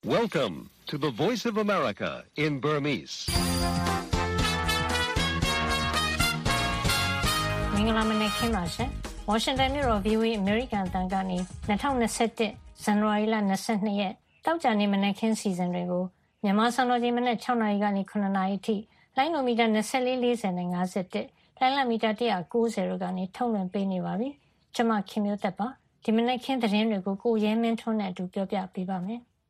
Welcome to the Voice of America in Burmese. မင်္ဂလာမနက်ခင်းပါရှင်။ Washington မြို့တော် VOA American အသံကနေ2021 ဇန်နဝါရီလ22ရက်တောက်ကြနေ့မနက်ခင်းစီစဉ်တွေကိုမြန်မာစံတော်ချိန်မနက်6နာရီကနေ9နာရီအထိလိုင်းနိုမီတာ2440နဲ့51လိုင်းလမီတာ190တို့ကနေထုတ်လွှင့်ပေးနေပါပြီ။ကျွန်မခင်မျိုးသက်ပါ။ဒီမနက်ခင်းသတင်းတွေကိုကိုရဲမင်းထွန်းနဲ့အတူပြောပြပေးပါမယ်။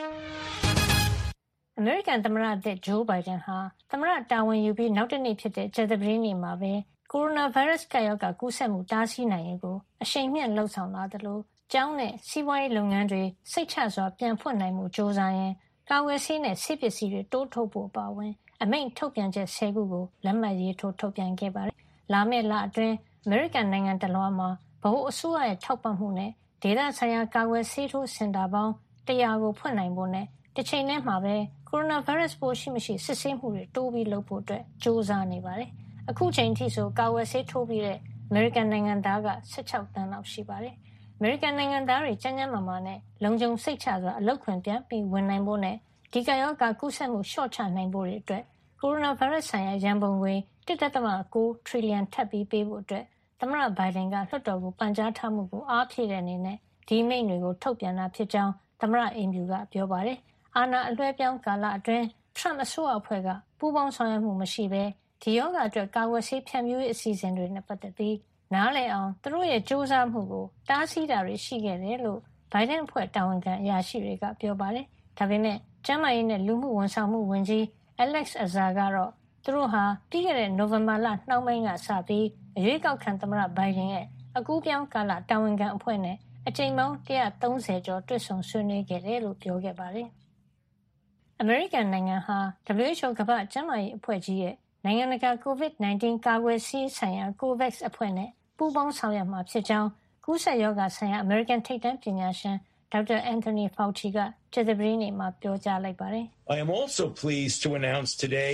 အမေရိကန်သမ္မတအသစ်ဂျိုးဘိုင်ဒန်ဟာသမ္မတတာဝန်ယူပြီးနောက်တစ်နေ့ဖြစ်တဲ့ကြာသပတေးနေ့မှာပဲကိုရိုနာဗိုင်းရပ်စ်ကပ်ရောဂါကူးစက်မှုတားဆီးနိုင်ရေးကိုအရှိန်မြှင့်လှုံ့ဆော်လာသလိုကျောင်းနဲ့စီးပွားရေးလုပ်ငန်းတွေစိတ်ချစွာပြန်ဖွင့်နိုင်မှုကြိုးစားရင်းကာကွယ်ဆေးနဲ့ဆေးပစ္စည်းတွေတိုးထုတ်ဖို့ပါဝင်အမိန့်ထုတ်ပြန်ချက်10ခုကိုလက်မှတ်ရေးထိုးထုတ်ပြန်ခဲ့ပါတယ်။လာမယ့်လအတွင်းအမေရိကန်နိုင်ငံတလွှားမှာဗဟိုအစိုးရရဲ့ထောက်ပံ့မှုနဲ့ဒေသဆိုင်ရာကာကွယ်ဆေးထိုးစင်တာပေါင်း100ကိုဖွင့်နိုင်ဖို့နဲ့တစ်ချိန်တည်းမှာပဲကိုရိုနာဗိုင်းရပ်စ်ပိုးရှိမရှိစစ်ဆေးမှုတွေတိုးပြီးလုပ်ဖို့အတွက်ကြိုးစားနေပါတယ်။အခုချိန်ထိဆိုကာကွယ်ဆေးထိုးပြီးတဲ့အမေရိကန်နိုင်ငံသားက16သန်းလောက်ရှိပါတယ်။အမေရိကန်နိုင်ငံသားတွေကျန်းကျန်းမာမာနဲ့လုံခြုံစိတ်ချစွာအလုပ်ခွင်ပြန်ပြီးဝင်နိုင်ဖို့နဲ့ဒီကရောဂါကူးစက်မှုလျှော့ချနိုင်ဖို့အတွက်ကိုရိုနာဗိုင်းရပ်စ်ဆိုင်ရာရန်ပုံငွေ 1.9 ထရီလီယံထပ်ပြီးပေးဖို့အတွက်သမ္မတဘိုင်ဒန်ကလွှတ်တော်ကိုပန်ကြားထားမှုကိုအားဖြည့်တဲ့အနေနဲ့ဒီမိန့်တွေကိုထုတ်ပြန်တာဖြစ်ကြောင်းသမ္မတအိမ်ဖြူကပြောပါတယ်။အာဏာအလွှဲပြောင်းကာလအတွင်းထရမ့်အစိုးရအဖွဲ့ကပူးပေါင်းဆောင်ရွက်မှုမရှိဘဲဒီရောဂါအတွက်ကာကွယ်ဆေးဖြန့်ဖြူးရေးအစီအစဉ်တွေနဲ့ပတ်သက်ပြီးနားလည်အောင်သူတို့ရဲ့စ조사မှုကိုတားဆီးတာတွေရှိခဲ့တယ်လို့ဘိုင်ဒန်အဖွဲ့တာဝန်ခံအရာရှိတွေကပြောပါတယ်။ဒါပေမဲ့ကျန်းမာရေးနဲ့လူမှုဝန်ဆောင်မှုဝန်ကြီး Alex Azar ကတော့သူတို့ဟာပြီးခဲ့တဲ့နိုဝင်ဘာလနှောင်းပိုင်းကစပြီးအရွေးကောက်ခံသမ္မတဘိုင်ဒန်ရဲ့အကူးပြောင်းကာလတာဝန်ခံအဖွဲ့နဲ့အကြိမ်ပေါင်း130ကျော်တွေ့ဆုံဆွေးနွေးခဲ့တယ်လို့ပြောခဲ့ပါတယ်။အမေရိကန်နိုင်ငံဟာ WHO ကမ္ဘာ့ကျန်းမာရေးအဖွဲ့ကြီးရဲ့နိုင်ငံတကာ COVID-19 ကာကွယ်ဆေးဆိုင်ရာ COVAX အဖွဲ့နဲ့ပူးပေါင်းဆောင်ရွက်မှာဖြစ်ကြောင်းကူးစက်ရောဂါဆိုင်ရာအမေရိကန်ထိပ်တန်းပညာရှင်ဒေါက်တာ Anthony Fauci ကကြာသပတေးနေ့မှာပြောကြားလိုက်ပါတယ်။ I am also pleased to announce today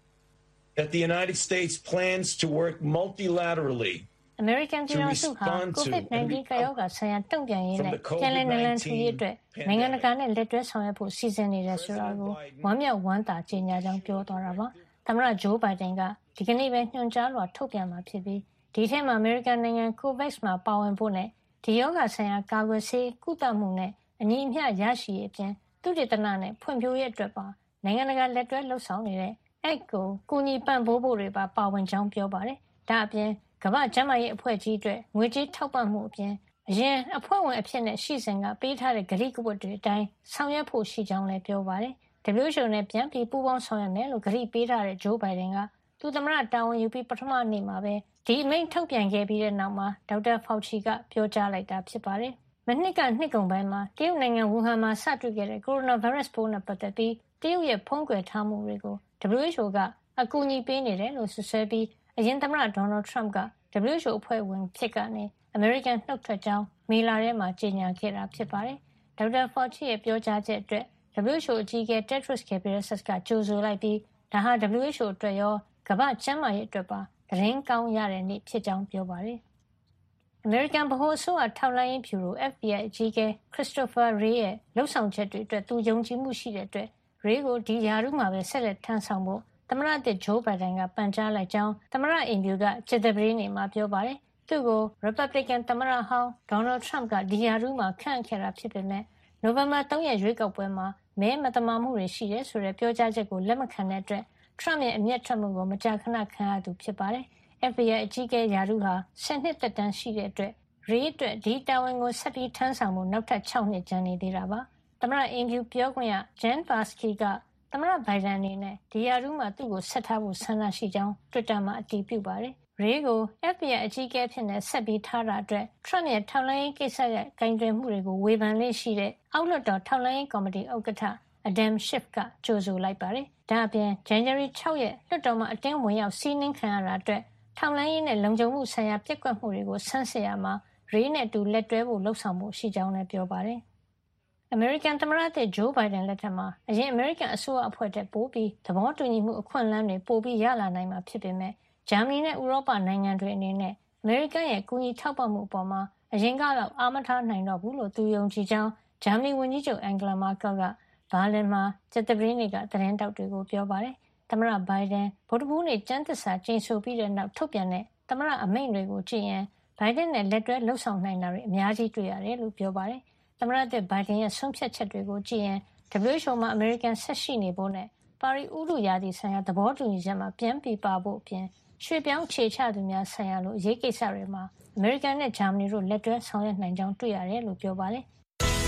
that the United States plans to work multilaterally American ပြည်ထောင်စုဟာ COVID-19 ကာရောဂါဆိုင်ရာတုံ့ပြန်ရေးနဲ့ပြန်လည်နလန်ထူရေးအတွက်နိုင်ငံတကာနဲ့လက်တွဲဆောင်ရွက်ဖို့စီစဉ်နေတယ်ဆိုတာကိုဝမ်းမြောက်ဝမ်းသာကြေညာကြောင်းပြောသွားတာပါ။သမ္မတဂျိုးဘိုင်ဒန်ကဒီကနေ့ပဲညွှန်ကြားလွှာထုတ်ပြန်မှာဖြစ်ပြီးဒီထဲမှာ American နိုင်ငံ COVAX မှာပါဝင်ဖို့နဲ့ဒီရောဂါဆိုင်ရာကာကွယ်ဆေးကုသမှုနဲ့အညီအမျှရရှိရေးအပြင်သုတေသနနဲ့ဖွံ့ဖြိုးရေးအတွက်ပါနိုင်ငံတကာလက်တွဲလှုပ်ဆောင်နေတဲ့အဲ့ကိုကူညီပံ့ပိုးဖို့တွေပါဝင်ကြောင်းပြောပါတယ်။ဒါအပြင်ကမ္ဘာ့ကျန်းမာရေးအဖွဲ့ကြီးအတွက်ငွေကြေးထောက်ပံ့မှုအပြင်အရင်အဖွဲ့ဝင်အဖြစ်နဲ့ရှိစဉ်ကပေးထားတဲ့ကတိကဝတ်တွေအတိုင်းဆောင်ရွက်ဖို့ရှိကြောင်းလည်းပြောပါတယ်။ WHO နဲ့ပြန်ပြီးပူးပေါင်းဆောင်ရွက်မယ်လို့ကတိပေးထားတဲ့ဂျိုးဘိုင်ဒန်ကသူသမ္မတတာဝန်ယူပြီးပထမနေ့မှာပဲဒီအမိန့်ထုတ်ပြန်ခဲ့ပြီးတဲ့နောက်မှာဒေါက်တာဖောက်ချီကပြောကြားလိုက်တာဖြစ်ပါတယ်။မနှစ်ကနှစ်ကုန်ပိုင်းမှာတရုတ်နိုင်ငံဝူဟန်မှာစတွေ့ခဲ့တဲ့ကိုရိုနာဗိုင်းရပ်စ်ပိုးနဲ့ပတ်သက်ပြီးတရုတ်ရဲ့ဖုံးကွယ်ထားမှုတွေကို WHO ကအကူအညီပေးနေတယ်လို့ဆွဆွဲပြီးအရင်သမ္မတဒေါ်နယ်ထရမ့်ကWHO အဖွဲ့ဝင်ဖြစ်ကနေအမေရိကန်နှုတ်ထွက်ကြောင်းမေလထဲမှာကြေညာခဲ့တာဖြစ်ပါတယ်။ဒေါက်တာဖော်ချီရဲ့ပြောကြားချက်အတွက် WHO အကြီးအကဲ Tedros Ghebreyesus ကကြိုဆိုလိုက်ပြီးဒါဟာ WHO အတွက်ရောကမ္ဘာ့ကျန်းမာရေးအတွက်ပါသတင်းကောင်းရတဲ့နေ့ဖြစ်ကြောင်းပြောပါတယ်။အမေရိကန်ဗဟိုအစိုးရထောက်လှမ်းရေးဗျူရို FBI အကြီးအကဲ Christopher Wray ရဲ့လှုပ်ဆောင်ချက်တွေအတွက်သူယုံကြည်မှုရှိတဲ့အတွက် Wray ကိုဒီရာထူးမှာပဲဆက်လက်ထမ်းဆောင်ဖို့သမ္မတသစ်ဂျိုးဘိုင်ဒန်ကပန်ကြားလိုက်ကြောင်းသမ္မတအိမ်ဖြူကကြာသပတေးနေ့မှာပြောပါတယ်။သူ့ကို Republican သမ္မတဟောင်းဒေါ်နယ်ထရမ့်ကဒီရာထူးမှာခန့်ခဲ့တာဖြစ်ပေမဲ့နိုဝင်ဘာ3ရက်ရွေးကောက်ပွဲမှာမဲမသမာမှုတွေရှိတယ်ဆိုတဲ့ပြောကြားချက်ကိုလက်မခံတဲ့အတွက်ထရမ့်ရဲ့အမျက်ထွက်မှုကိုမကြာခဏခံရသူဖြစ်ပါတယ်။ FBI အကြီးအကဲရာထူးဟာ10နှစ်သက်တမ်းရှိတဲ့အတွက် Wray အတွက်ဒီတာဝန်ကိုဆက်ပြီးထမ်းဆောင်ဖို့နောက်ထပ်6နှစ်ကျန်နေသေးတာပါ။သမ္မတအိမ်ဖြူပြောခွင့်ရ Jen Psaki ကသမ္မတဘိုင်ဒန်အနေနဲ့ဒီရာထူးမှာသူ့ကိုဆက်ထားဖို့ဆန္ဒရှိကြောင်းတွစ်တာမှာအတည်ပြုပါတယ်။ Wray ကို FBI အကြီးအကဲဖြစ်နေဆက်ပြီးထားတာအတွက်ထရမ့်ရဲ့ထောက်လှမ်းရေးကိစ္စရဲ့ကင်တွယ်မှုတွေကိုဝေဖန်လေးရှိတဲ့အောက်လွှတ်တော်ထောက်လှမ်းရေးကော်မတီဥက္ကဋ္ဌ Adam Schiff ကကြိုဆိုလိုက်ပါတယ်။ဒါ့အပြင် January 6ရက်လွှတ်တော်မှာအတင်းဝင်ရောက်စီးနင်းခံရတာအတွက်ထောက်လှမ်းရေးနဲ့လုံခြုံမှုဆိုင်ရာပြက်ကွက်မှုတွေကိုဆန်းစစ်ရမှာ Wray နဲ့အတူလက်တွဲဖို့လှုံ့ဆော်မှုရှိကြောင်းလည်းပြောပါတယ်။အမေရိကန်သမ္မတသစ်ဂျိုးဘိုင်ဒန်လက်ထက်မှာအရင်အမေရိကန်အစိုးရအဖွဲ့ထက်ပိုပြီးသဘောတူညီမှုအခွင့်အလမ်းတွေပိုပြီးရလာနိုင်မှာဖြစ်ပေမဲ့ဂျာမနီနဲ့ဥရောပနိုင်ငံတွေအနေနဲ့အမေရိကန်ရဲ့ကူညီထောက်ပံ့မှုအပေါ်မှာအရင်ကလောက်အားမထားနိုင်တော့ဘူးလို့သူယုံကြည်ကြောင်းဂျာမနီဝန်ကြီးချုပ်အန်ဂလာမာကယ်ကဗဘာလင်မှာကျက်တပရင်းတွေကသတင်းတောက်တွေကိုပြောပါတယ်။သမ္မတဘိုင်ဒန်ဗုဒ္ဓဘူးနေ့ကျမ်းသစ္စာကျိန်ဆိုပြီးတဲ့နောက်ထုတ်ပြန်တဲ့သမ္မတအမိန့်တွေကိုကြည့်ရင်ဘိုင်ဒန်နဲ့လက်တွဲလှုပ်ဆောင်နိုင်တာတွေအများကြီးတွေ့ရတယ်လို့ပြောပါတယ်။သမ္မတသစ်ဘိုင်ဒန်ရဲ့ဆုံးဖြတ်ချက်တွေကိုကြည့်ရင် WHO မှာအမေရိကန်ဆက်ရှိနေဖို့နဲ့ပါရီဥတုရာသီဆိုင်ရာသဘောတူညီချက်မှာပြန်ပြပါဖို့အပြင်ရွှေပြောင်းခြေချသူများဆိုင်ရာလိုအရေးကိစ္စတွေမှာအမေရိကန်နဲ့ဂျာမနီတို့လက်တွဲဆောင်ရွက်နိုင်ကြောင်းတွေ့ရတယ်လို့ပြောပါတယ်။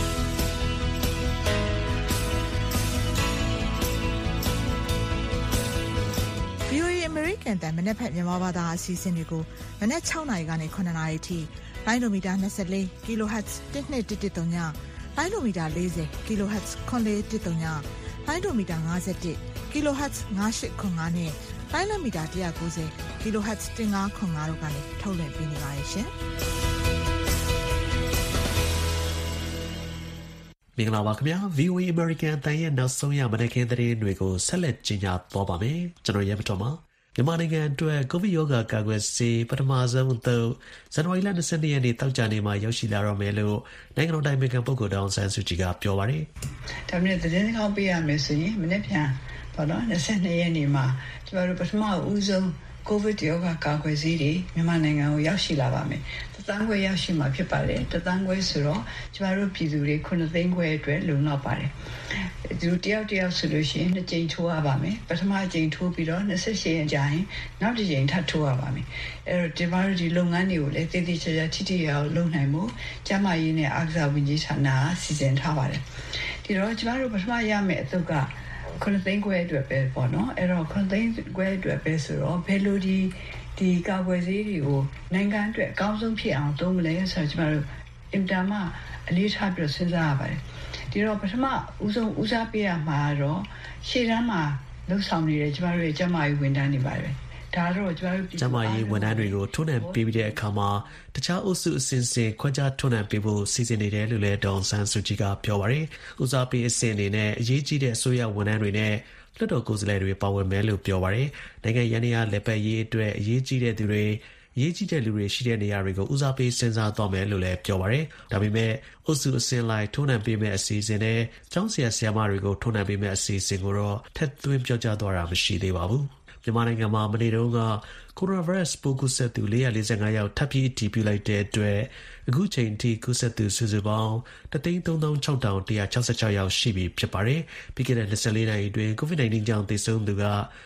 VOA American တန်မနက်ဖြန်မြန်မာဘာသာအစီအစဉ်တွေကိုမနက်6နာရီကနေ9နာရီထိလိုင်းဒိုမီတာ24 kHz 1213ညလိုင်းဒိုမီတာ40 kHz 9113ညလိုင်းဒိုမီတာ51 kHz 9805နဲ့လိုင်းလမီတာ190 kHz 1505တို့ကနေထုတ်လွှင့်ပေးနေပါတယ်ရှင်မင်္ဂလာပါခင်ဗျာ VOA American တန်ရဲ့နောက်ဆုံးရမနက်ခင်းသတင်းတွေကိုဆက်လက်ကြီးညာသွားပါမယ်ကျွန်တော်ရဲမတော်ပါမြန်မာနိုင်ငံအတွက်ကိုဗစ်ရောဂါကာကွယ်ဆေးပထမဆုံးအသုတ်ဇန်နဝါရီလ22ရက်နေ့တောက်ကြနေမှာရောက်ရှိလာတော့မယ်လို့နိုင်ငံတော်တိုင်ပင်ခံပုဂ္ဂိုလ်ဒေါ်အောင်ဆန်းစုကြည်ကပြောပါတယ်။ဒါနဲ့သတင်းကောင်းပေးရမယ်ဆိုရင်မနေ့ပြန်ပေါ့နော်22ရက်နေ့မှာကျမတို့ပထမဦးဆုံးကိုဗစ်ရောဂါကာကွယ်ဆေးတွေမြန်မာနိုင်ငံကိုရောက်ရှိလာပါမယ်။တသန်းခွဲရောက်ရှိမှာဖြစ်ပါတယ်။တသန်းခွဲဆိုတော့ကျမတို့ပြည်သူတွေ9သိန်းခွဲအတွက်လုံလောက်ပါတယ်။ဒီတယောက်ဆိုလို့ရှိရင်2ကြိမ်ထိုးရပါမယ်။ပထမကြိမ်ထိုးပြီးတော့28ရက်ကြာရင်နောက်တစ်ကြိမ်ထပ်ထိုးရပါမယ်။အဲ့တော့ကျမတို့ဒီလုပ်ငန်းတွေကိုလည်းတည်တည်ချာချာထိထိရောက်လုပ်နိုင်မှုကျမကြီးနဲ့အားကစားဝန်ကြီးဌာနကစီစဉ်ထားပါတယ်။ဒီတော့ကျမတို့ပထမရမယ့်အသုတ်က9သိန်းခွဲအတွက်ပဲပေါ့နော်အဲ့တော့9သိန်းခွဲအတွက်ပဲဆိုတော့ဘယ်လိုဒီကာကွယ်ဆေးတွေကိုနိုင်ငံအတွက်အကောင်းဆုံးဖြစ်အောင်သုံးမလဲဆိုတော့ကျမတို့အင်တာမအလေးထားပြီးစဉ်းစားရပါတယ်ဒီတော့ပထမဦးဆုံးဦးစားပေးရမှာတော့ရှေ့တန်းမှာလှုပ်ဆောင်နေတဲ့ကျမတို့ရဲ့ကျမကြီးဝန်ထမ်းတွေပါတယ်ဒါတော့ကျမတို့ကျမကြီးဝန်ထမ်းတွေကိုထုံးနှံပေးပြီးတဲ့အခါမှာတခြားအုပ်စုအစဉ်စဉ်ခွဲခြားထုံးနှံပေးဖို့စီစဉ်နေတယ်လို့လည်းဒေါ်ဆန်းစုကြည်ကပြောပါတယ်။ဦးစားပေးအဆင့်အနေနဲ့အရေးကြီးတဲ့အစိုးရဝန်ထမ်းတွေနဲ့လွှတ်တော်ကိုယ်စားလှယ်တွေပါဝင်မယ်လို့ပြောပါတယ်။နိုင်ငံရန်ရာလက်ပတ်ရေးအတွက်အရေးကြီးတဲ့သူတွေအရေးကြီးတဲ့လူတွေရှိတဲ့နေရာတွေကိုဦးစားပေးစဉ်းစားသွားမယ်လို့လည်းပြောပါတယ်။ဒါပေမဲ့အုပ်စုအစဉ်လိုက်ထုံးနှံပေးမဲ့အစီအစဉ်နဲ့ကျောင်းဆရာဆရာမတွေကိုထုံးနှံပေးမဲ့အစီအစဉ်ကိုတော့ထပ်သွင်းပြောကြားသွားတာမရှိသေးပါဘူး။မြန်မာနိုင်ငံမှာမနေ့တုန်းကကိုရိုနာဗိုင်းရပ်စ်ပိုးကူးစက်သူ445ယောက်ထပ်ပြီးအတည်ပြုလိုက်တဲ့အတွက်အခုချိန်ထိကူးစက်သူစုစုပေါင်း 136,166 ယောက်ရှိပြီဖြစ်ပါတယ်။ပြီးခဲ့တဲ့24နာရီအတွင်း COVID-19 ကြောင့်သေဆုံးသူက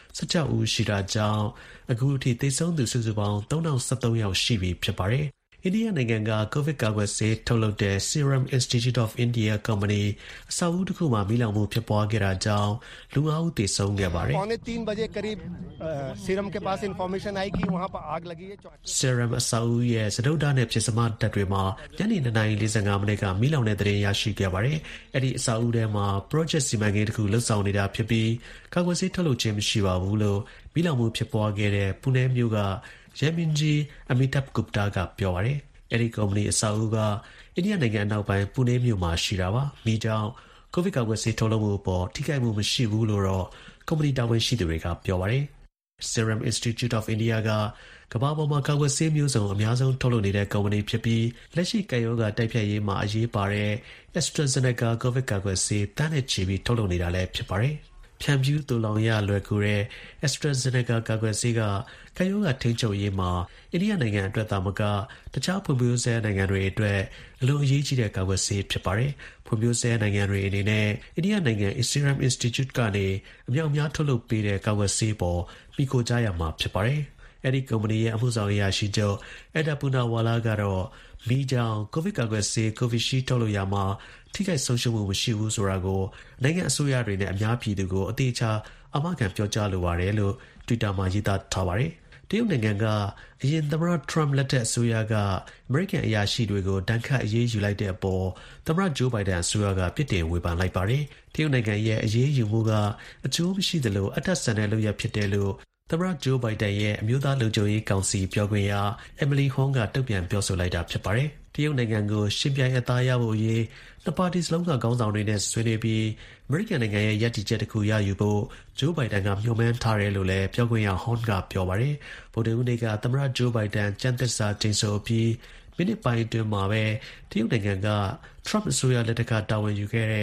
16ဦးရှိတာကြောင့်အခုထိသေဆုံးသူစုစုပေါင်း 3,013 ယောက်ရှိပြီဖြစ်ပါတယ်။အိန္ဒိယနိုင်ငံကကိုဗစ်ကာကွယ်ဆေးထုတ်လုပ်တဲ့ Serum Institute of India Company အဆောက်အဦတစ်ခုမှာမီးလောင်မှုဖြစ်ပွားခဲ့တာကြောင့်လူ5ဦးသေဆုံးခဲ့ပါတယ်။ 3 बजे करीब Serum के पास इंफॉर्मेशन आई कि वहां पर आग लगी है Serum အဆောက်အဦရဲ့စတုဒ္ဒနဲ့ပစ္စမဓာတ်တွေမှာညနေ9:45မိနစ်ကမီးလောင်တဲ့သတင်းရရှိခဲ့ပါတယ်။အဲ့ဒီအဆောက်အဦထဲမှာ project စီမံကိန်းတစ်ခုလှုပ်ဆောင်နေတာဖြစ်ပြီးကာကွယ်ဆေးထုတ်လုပ်ခြင်းမရှိပါဘူးလို့မီးလောင်မှုဖြစ်ပွားခဲ့တဲ့ပူနဲမြို့ကရဲမင်းကြီးအမီတပ်ဂုပတာကပြောပါတယ်။အဲဒီကုမ္ပဏီအဆောက်အဦကအိန္ဒိယနိုင်ငံအနောက်ပိုင်းပူနဲမြို့မှာရှိတာပါ။မိကြောင့်ကိုဗစ်ကာကွယ်ဆေးထုတ်လုပ်မှုအပေါ်ထိခိုက်မှုမရှိဘူးလို့တော့ကုမ္ပဏီတာဝန်ရှိသူတွေကပြောပါတယ်။ Serum Institute of India ကကမ္ဘာပေါ်မှာကာကွယ်ဆေးမျိုးစုံအများဆုံးထုတ်လုပ်နေတဲ့ကုမ္ပဏီဖြစ်ပြီးလက်ရှိကပ်ရောဂါတိုက်ဖျက်ရေးမှာအရေးပါတဲ့ AstraZeneca ကိုဗစ်ကာကွယ်ဆေးတန်းနဲ့ချီပြီးထုတ်လုပ်နေတာလည်းဖြစ်ပါတယ်။ဖြန့်ဖြူးသိုလောင်ရလွယ်ကူတဲ့ AstraZeneca ကာကွယ်ဆေးကကပ်ရောဂါထိန်းချုပ်ရေးမှာအိန္ဒိယနိုင်ငံအတွက်သာမကတခြားဖွံ့ဖြိုးဆဲနိုင်ငံတွေအတွက်အလွန်အရေးကြီးတဲ့ကာကွယ်ဆေးဖြစ်ပါတယ်။ဖွံ့ဖြိုးဆဲနိုင်ငံတွေအနေနဲ့အိန္ဒိယနိုင်ငံ Serum Institute ကနေအမြောက်အများထုတ်လုပ်ပေးတဲ့ကာကွယ်ဆေးပေါ်မိခိုကြရမှာဖြစ်ပါတယ်။အဲဒီကုမ္ပဏီရဲ့အမှုဆောင်အရာရှိချုပ်အဒပူနာဝါလာကတော့မီးကြောင့်ကိုဗစ်ကာကွယ်ဆေး Covishield ထုတ်လုပ်ရမှာထိခိုက်ဆုံးရှုံးမှုမရှိဘူးဆိုတာကိုနိုင်ငံအစိုးရတွေနဲ့အများပြည်သူကိုအသေးချာအာမခံပြောကြားလိုပါတယ်လို့ Twitter မှာရေးသားထားပါတယ်။တရုတ်နိုင်ငံကအရင်သမ္မတ Trump လက်ထက်အစိုးရကအမေရိကန်အရာရှိတွေကိုဒဏ်ခတ်အရေးယူလိုက်တဲ့အပေါ်သမ္မတ Joe Biden အစိုးရကပြစ်တင်ဝေဖန်လိုက်ပါတယ်။တရုတ်နိုင်ငံရဲ့အရေးယူမှုကအကျိုးမရှိသလိုအထက်ဆန်တဲ့လုပ်ရပ်ဖြစ်တယ်လို့သမ္မတ Joe Biden ရဲ့အမျိုးသားလုံခြုံရေးကောင်စီပြောခွင့်ရ Emily Hong ကတုံ့ပြန်ပြောဆိုလိုက်တာဖြစ်ပါတယ်။တရုတ်နိုင်ငံကိုရှင်ပြိုင်အသားရဖို့အရေးနှစ်ပါတီစလုံးကခေါင်းဆောင်တွေနဲ့ဆွေးနွေးပြီးအမေရိကန်နိုင်ငံရဲ့ရည်တည်ချက်တစ်ခုရယူဖို့ Joe Biden ကမျှော်မှန်းထားတယ်လို့လည်းပြောခွင့်ရ Hong ကပြောပါတယ်။ဗုဒ္ဓဟူးနေ့ကသမ္မတ Joe Biden ကျမ်းသစ္စာကျိန်ဆိုပြီးမိနစ်ပိုင်းအတွင်းမှာပဲတရုတ်နိုင်ငံက Trump အစိုးရလက်ထက်ကတာဝန်ယူခဲ့တဲ့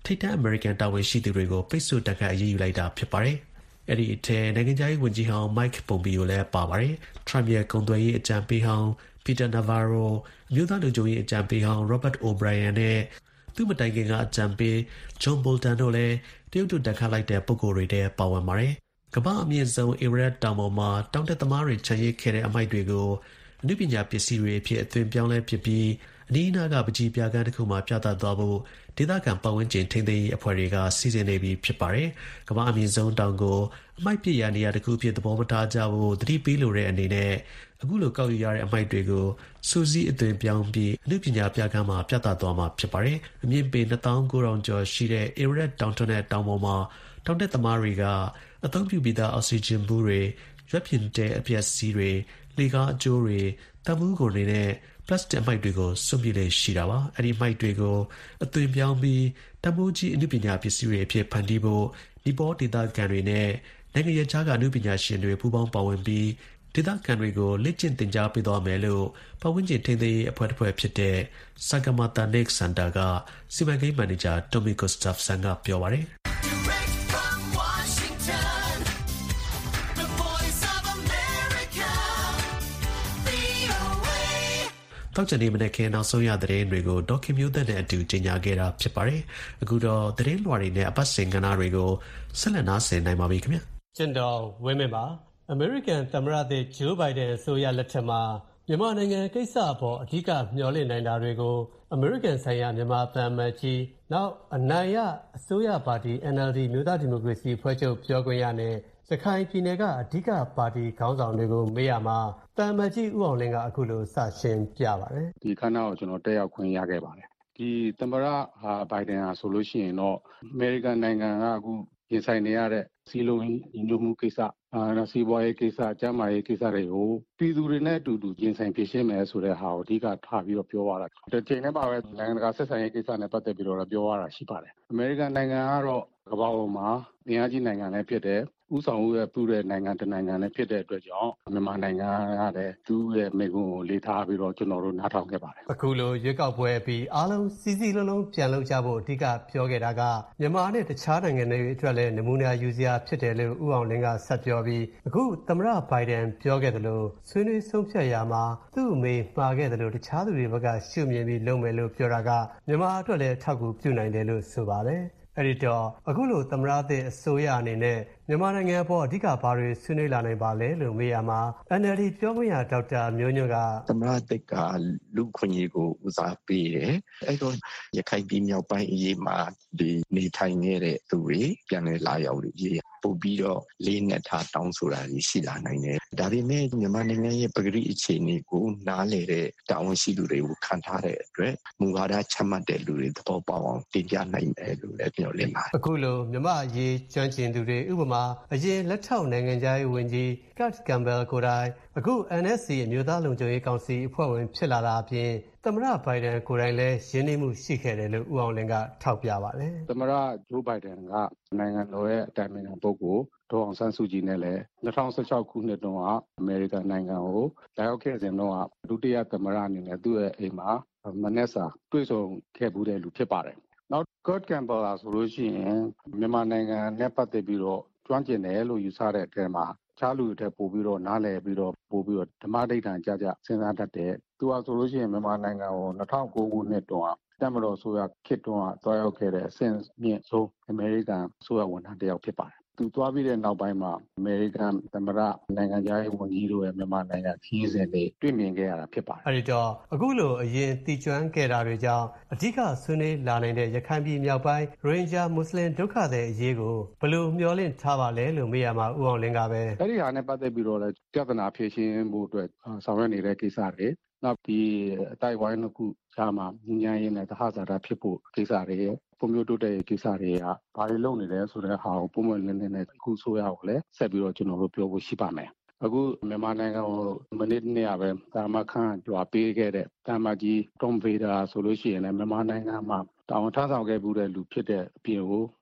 ထိပ်တန်းအမေရိကန်တာဝန်ရှိသူတွေကိုပိတ်ဆို့တက်ခတ်အရေးယူလိုက်တာဖြစ်ပါတယ်။အဲ့ဒီအထက်နိုင်ငံခြားရေးဝန်ကြီးဟောင်း Mike Pompeo လည်းပါပါတယ်။ Trump ရဲ့ကုန်သွယ်ရေးအကြံပေးဟောင်း Peter Navarro အမျိုးသားလုံခြုံရေးအကြံပေးဟောင်း Robert O'Brien နဲ့သူ့မတိုင်ခင်ကအကြံပေး John Bolton တို့လည်းတရုတ်တို့တက်ခတ်လိုက်တဲ့ပုဂ္ဂိုလ်တွေထဲပါဝင်ပါတယ်။ကမ္ဘာအမြင့်ဆုံး Everest တောင်ပေါ်မှာတောင်တက်သမားတွေခြံရစ်ခဲ့တဲ့အမိုက်တွေကိုအနုပညာပစ္စည်းတွေအဖြစ်အသွင်ပြောင်းလဲဖြစ်ပြီးအနီးအနားကပကြီးပြာကန်းတစ်ခုမှာပြသသွားဖို့ဒေသခံပတ်ဝန်းကျင်ထိန်းသိမ်းရေးအဖွဲ့တွေကစီစဉ်နေပြီဖြစ်ပါတယ်။ကမ္ဘာအမြင့်ဆုံးတောင်ကိုအမိုက်ပြစ်ရနေရာတစ်ခုဖြစ်သဘောမထားကြဖို့သတိပေးလိုတဲ့အနေနဲ့အခုလိုကောက်ယူရတဲ့အမိုက်တွေကိုစူးစီးအသွင်ပြောင်းပြီးအနုပညာပြကန်းမှာပြသသွားမှာဖြစ်ပါတယ်။အမြင့်ပေ2900ကျော်ရှိတဲ့ Everest တောင်ထွန်းတဲ့တောင်ပေါ်မှာတောင်တက်သမားတွေကအသုံးပြုပြီးသားအောက်ဆီဂျင်ဘူးတွေရွက်ပြင်တဲ့အပျက်စီးတွေလေကားအကျိုးတွေတံမှုးကုန်တွေနဲ့ပလတ်စတစ်အမိုက်တွေကိုစွန့်ပစ်လေရှိတာပါ။အဲ့ဒီအမိုက်တွေကိုအသွင်ပြောင်းပြီးတံမိုးကြီးအနုပညာပစ္စည်းတွေအဖြစ်ဖန်တီးဖို့ဒီပေါ်ဒေသခံတွေနဲ့နိုင်ငံရေးခြားကအနုပညာရှင်တွေပူးပေါင်းပါဝင်ပြီးဒေသခံတွေကိုလက်ကျင့်သင်ကြားပေးသွားမယ်လို့ပတ်ဝန်းကျင်ထိန်းသိမ်းရေးအဖွဲ့တစ်ဖွဲ့ဖြစ်တဲ့ Sagamata Nick Center ကစီမံကိန်းမန်နေဂျာ Tommy Gustafson ကပြောပါတယ်။တောက်ချန်နေမနေ့ကနောက်ဆုံးရသတင်းတွေကိုဒေါက်ခင်မျိုးသက်နဲ့အတူကြီးညာခဲ့တာဖြစ်ပါတယ်။အခုတော့သတင်းလွှာတွေနဲ့အပတ်စဉ်ကဏ္ဍတွေကိုဆက်လက်နားဆင်နိုင်ပါပြီခင်ဗျာ။ကျွန်တော်ဝင်းမင်းပါ။ အမေရိကန်သမ္မတသစ်ဂျိုးဘိုင်ဒန်အစိုးရလက်ထက်မှာမြန်မာနိုင်ငံကိစ္စအပေါ်အဓိကမျှော်လင့်နိုင်တာတွေကိုအမေရိကန်ဆိုင်ရာမြန်မာသံအမတ်ကြီးနောက်အနိုင်ရအစိုးရပါတီ NLD မျိုးသားဒီမိုကရေစီအဖွဲ့ချုပ်ပြောခွင့်ရနဲ့ရခိုင်ပြည်နယ်ကအဓိကပါတီခေါင်းဆောင်တွေကိုမေးရမှာသံအမတ်ကြီးဦးအောင်လင်းကအခုလိုစရှင်းပြပါတယ်။ဒီခန်းနာကိုကျွန်တော်တက်ရောက်ခွင့်ရခဲ့ပါတယ်။ဒီသမ္မတဘိုင်ဒန်ဟာဆိုလို့ရှိရင်တော့အမေရိကန်နိုင်ငံကအခုရင်ဆိုင်နေရတဲ့စီးလုံးညီညွတ်မှုကိစ္စစီးပွားရေးကိစ္စကျန်းမာရေးကိစ္စတွေကိုပြည်သူတွေနဲ့အတူတူရင်ဆိုင်ဖြေရှင်းမယ်ဆိုတဲ့ဟာကိုအဓိကထားပြီးတော့ပြောရတာ။ဒီချိန်နဲ့ပါပဲနိုင်ငံတကာဆက်ဆံရေးကိစ္စနဲ့ပတ်သက်ပြီးတော့ပြောရတာရှိပါတယ်။အမေရိကန်နိုင်ငံကတော့ကမ္ဘာပေါ်မှာအင်အားကြီးနိုင်ငံလည်းဖြစ်တဲ့ဥဆောင်မှုရဲ့ပြုတဲ့နိုင်ငံတစ်နိုင်ငံလည်းဖြစ်တဲ့အတွက်ကြောင့်မြန်မာနိုင်ငံကလည်းသူ့ရဲ့မိကွန်းကိုလေးထားပြီးတော့ကျွန်တော်တို့နားထောင်ခဲ့ပါတယ်။အခုလိုရွေးကောက်ပွဲပြီးအားလုံးစီစီလုံးလုံးပြန်လုပ်ကြဖို့အဓိကပြောခဲ့တာကမြန်မာနဲ့တခြားနိုင်ငံတွေအတွက်လည်းနမူနာယူစရာဖြစ်တယ်လို့ဦးအောင်လင်းကဆက်ပြောပြီးအခုသမ္မတဘိုင်ဒန်ပြောခဲ့တယ်လို့ဆွေးနွေးဆုံးဖြတ်ရာမှာသူ့အမေမှာခဲ့တယ်လို့တခြားသူတွေဘက်ကရှုမြင်ပြီးလုပ်မယ်လို့ပြောတာကမြန်မာအတွက်လည်းထောက်ကူပြုနိုင်တယ်လို့ဆိုပါတယ်။အဲ့ဒီတော့အခုလိုသမ္မတသစ်အစိုးရအနေနဲ့မြန်မာနိုင်ငံအပေါ်အဓိကဘာတွေဆွေးနွေးလာနိုင်ပါလဲလို့မေးရမှာ NLD ပြောခွင့်ရဒေါက်တာမျိုးညွန့်ကသမ္မတသစ်ကလူခွင့်ရေးကိုဦးစားပေးတယ်အဲ့တော့ရခိုင်ပြည်မြောက်ပိုင်းအရေးမှာဒီနေထိုင်နေတဲ့သူတွေပြန်လည်လာရောက်ရေးပို့ပြီးတော့လေးနက်ထားတောင်းဆိုတာရှိလာနိုင်တယ်ဒါပေမဲ့မြန်မာနိုင်ငံရဲ့ပဂရိအခြေအနေကိုနားလည်တဲ့တာဝန်ရှိသူတွေကိုခံထားတဲ့အတွက်မူဝါဒချမှတ်တဲ့လူတွေသဘောပေါက်အောင်တင်ပြနိုင်တယ်လို့လည်းပြောလင်းပါတယ်အခုလိုမြန်မာအရေးကျွမ်းကျင်သူတွေဥပမာအရင်လက်ထောက်နိုင်ငံခြားရေးဝန်ကြီး Kurt Campbell ကိုယ်တိုင်အခု NSC အမျိုးသားလုံခြုံရေးကောင်စီအဖွဲ့ဝင်ဖြစ်လာတာအပြင်သမ္မတဘိုင်ဒန်ကိုယ်တိုင်လည်းရင်းနှီးမှုရှိခဲ့တယ်လို့ဦးအောင်လင်းကထောက်ပြပါတယ်သမ္မတဂျိုးဘိုင်ဒန်ကနိုင်ငံတော်ရဲ့အတိုင်ပင်ခံပုဂ္ဂိုလ်ဒေါ်အောင်ဆန်းစုကြည်နဲ့လည်း2016ခုနှစ်တုန်းကအမေရိကန်နိုင်ငံကိုလာရောက်ခဲ့စဉ်တုန်းကဒုတိယသမ္မတအနေနဲ့သူ့ရဲ့အိမ်မှာမနက်စာတွေ့ဆုံခဲ့မှုတဲ့လူဖြစ်ပါတယ်နောက် Kurt Campbell ဆိုလို့ရှိရင်မြန်မာနိုင်ငံနဲ့ပတ်သက်ပြီးတော့ကျွမ်းကျင်တယ်လို့ယူဆတဲ့အထက်မှာချားလူတွေပို့ပြီးတော့နားလည်ပြီးတော့ပို့ပြီးတော့ဓမ္မဒိဋ္ဌာန်ကြစဉ်းစားတတ်တယ်သူကဆိုလို့ရှိရင်မြန်မာနိုင်ငံကို2009ခုနှစ်တုန်းကတမတော်ဆိုရခေတ်တုန်းကတွားရောက်ခဲ့တဲ့အဆင့်မြင့်ဆုံးအမေရိကန်ဆိုရဝန်ထမ်းတစ်ယောက်ဖြစ်ပါတယ်သူသွားပြီးတဲ့နောက်ပိုင်းမှာအမေရိကန်သမ္မတနိုင်ငံခြားရေးဝန်ကြီးတို့ရဲ့မြန်မာနိုင်ငံခီးစဉ်တွေတွေ့မြင်ခဲ့ရတာဖြစ်ပါတယ်။အဲဒီတော့အခုလိုအရင်တည်ကျွမ်းခဲ့တာတွေကြောင့်အဓိကဆွေးနွေးလာနိုင်တဲ့ရခိုင်ပြည်မြောက်ပိုင်းရိုဟင်ဂျာမွတ်စလင်ဒုက္ခသည်အရေးကိုဘယ်လိုမျှော်လင့်ထားပါလဲလို့မေးရမှာဦးအောင်လင်းကပဲ။အဲဒီဟာနဲ့ပတ်သက်ပြီးတော့လည်းပြဿနာဖြေရှင်းဖို့အတွက်ဆောင်ရွက်နေတဲ့ကိစ္စတွေနောက်ဒီအတိုက်ဝိုင်းတစ်ခုရှားမှာညဉ့်ရင်းနဲ့သဟဇာတဖြစ်ဖို့ကိစ္စတွေပုံမျိုးတိုးတဲ့ကိစ္စတွေကဘာတွေလုပ်နေလဲဆိုတဲ့ဟာကိုပုံမှန်လင်းလင်းနဲ့အခုဆိုရအောင်လဲဆက်ပြီးတော့ကျွန်တော်တို့ပြောဖို့ရှိပါမယ်အခုမြန်မာနိုင်ငံကိုမနေ့နေ့ကပဲတာမခန့်ကြွားပေးခဲ့တဲ့တာမကြီးတွန်ဗေဒါဆိုလို့ရှိရင်လည်းမြန်မာနိုင်ငံမှာတာဝန်ထမ်းဆောင်ခဲ့မှုတဲ့လူဖြစ်တဲ့အပြင်ကို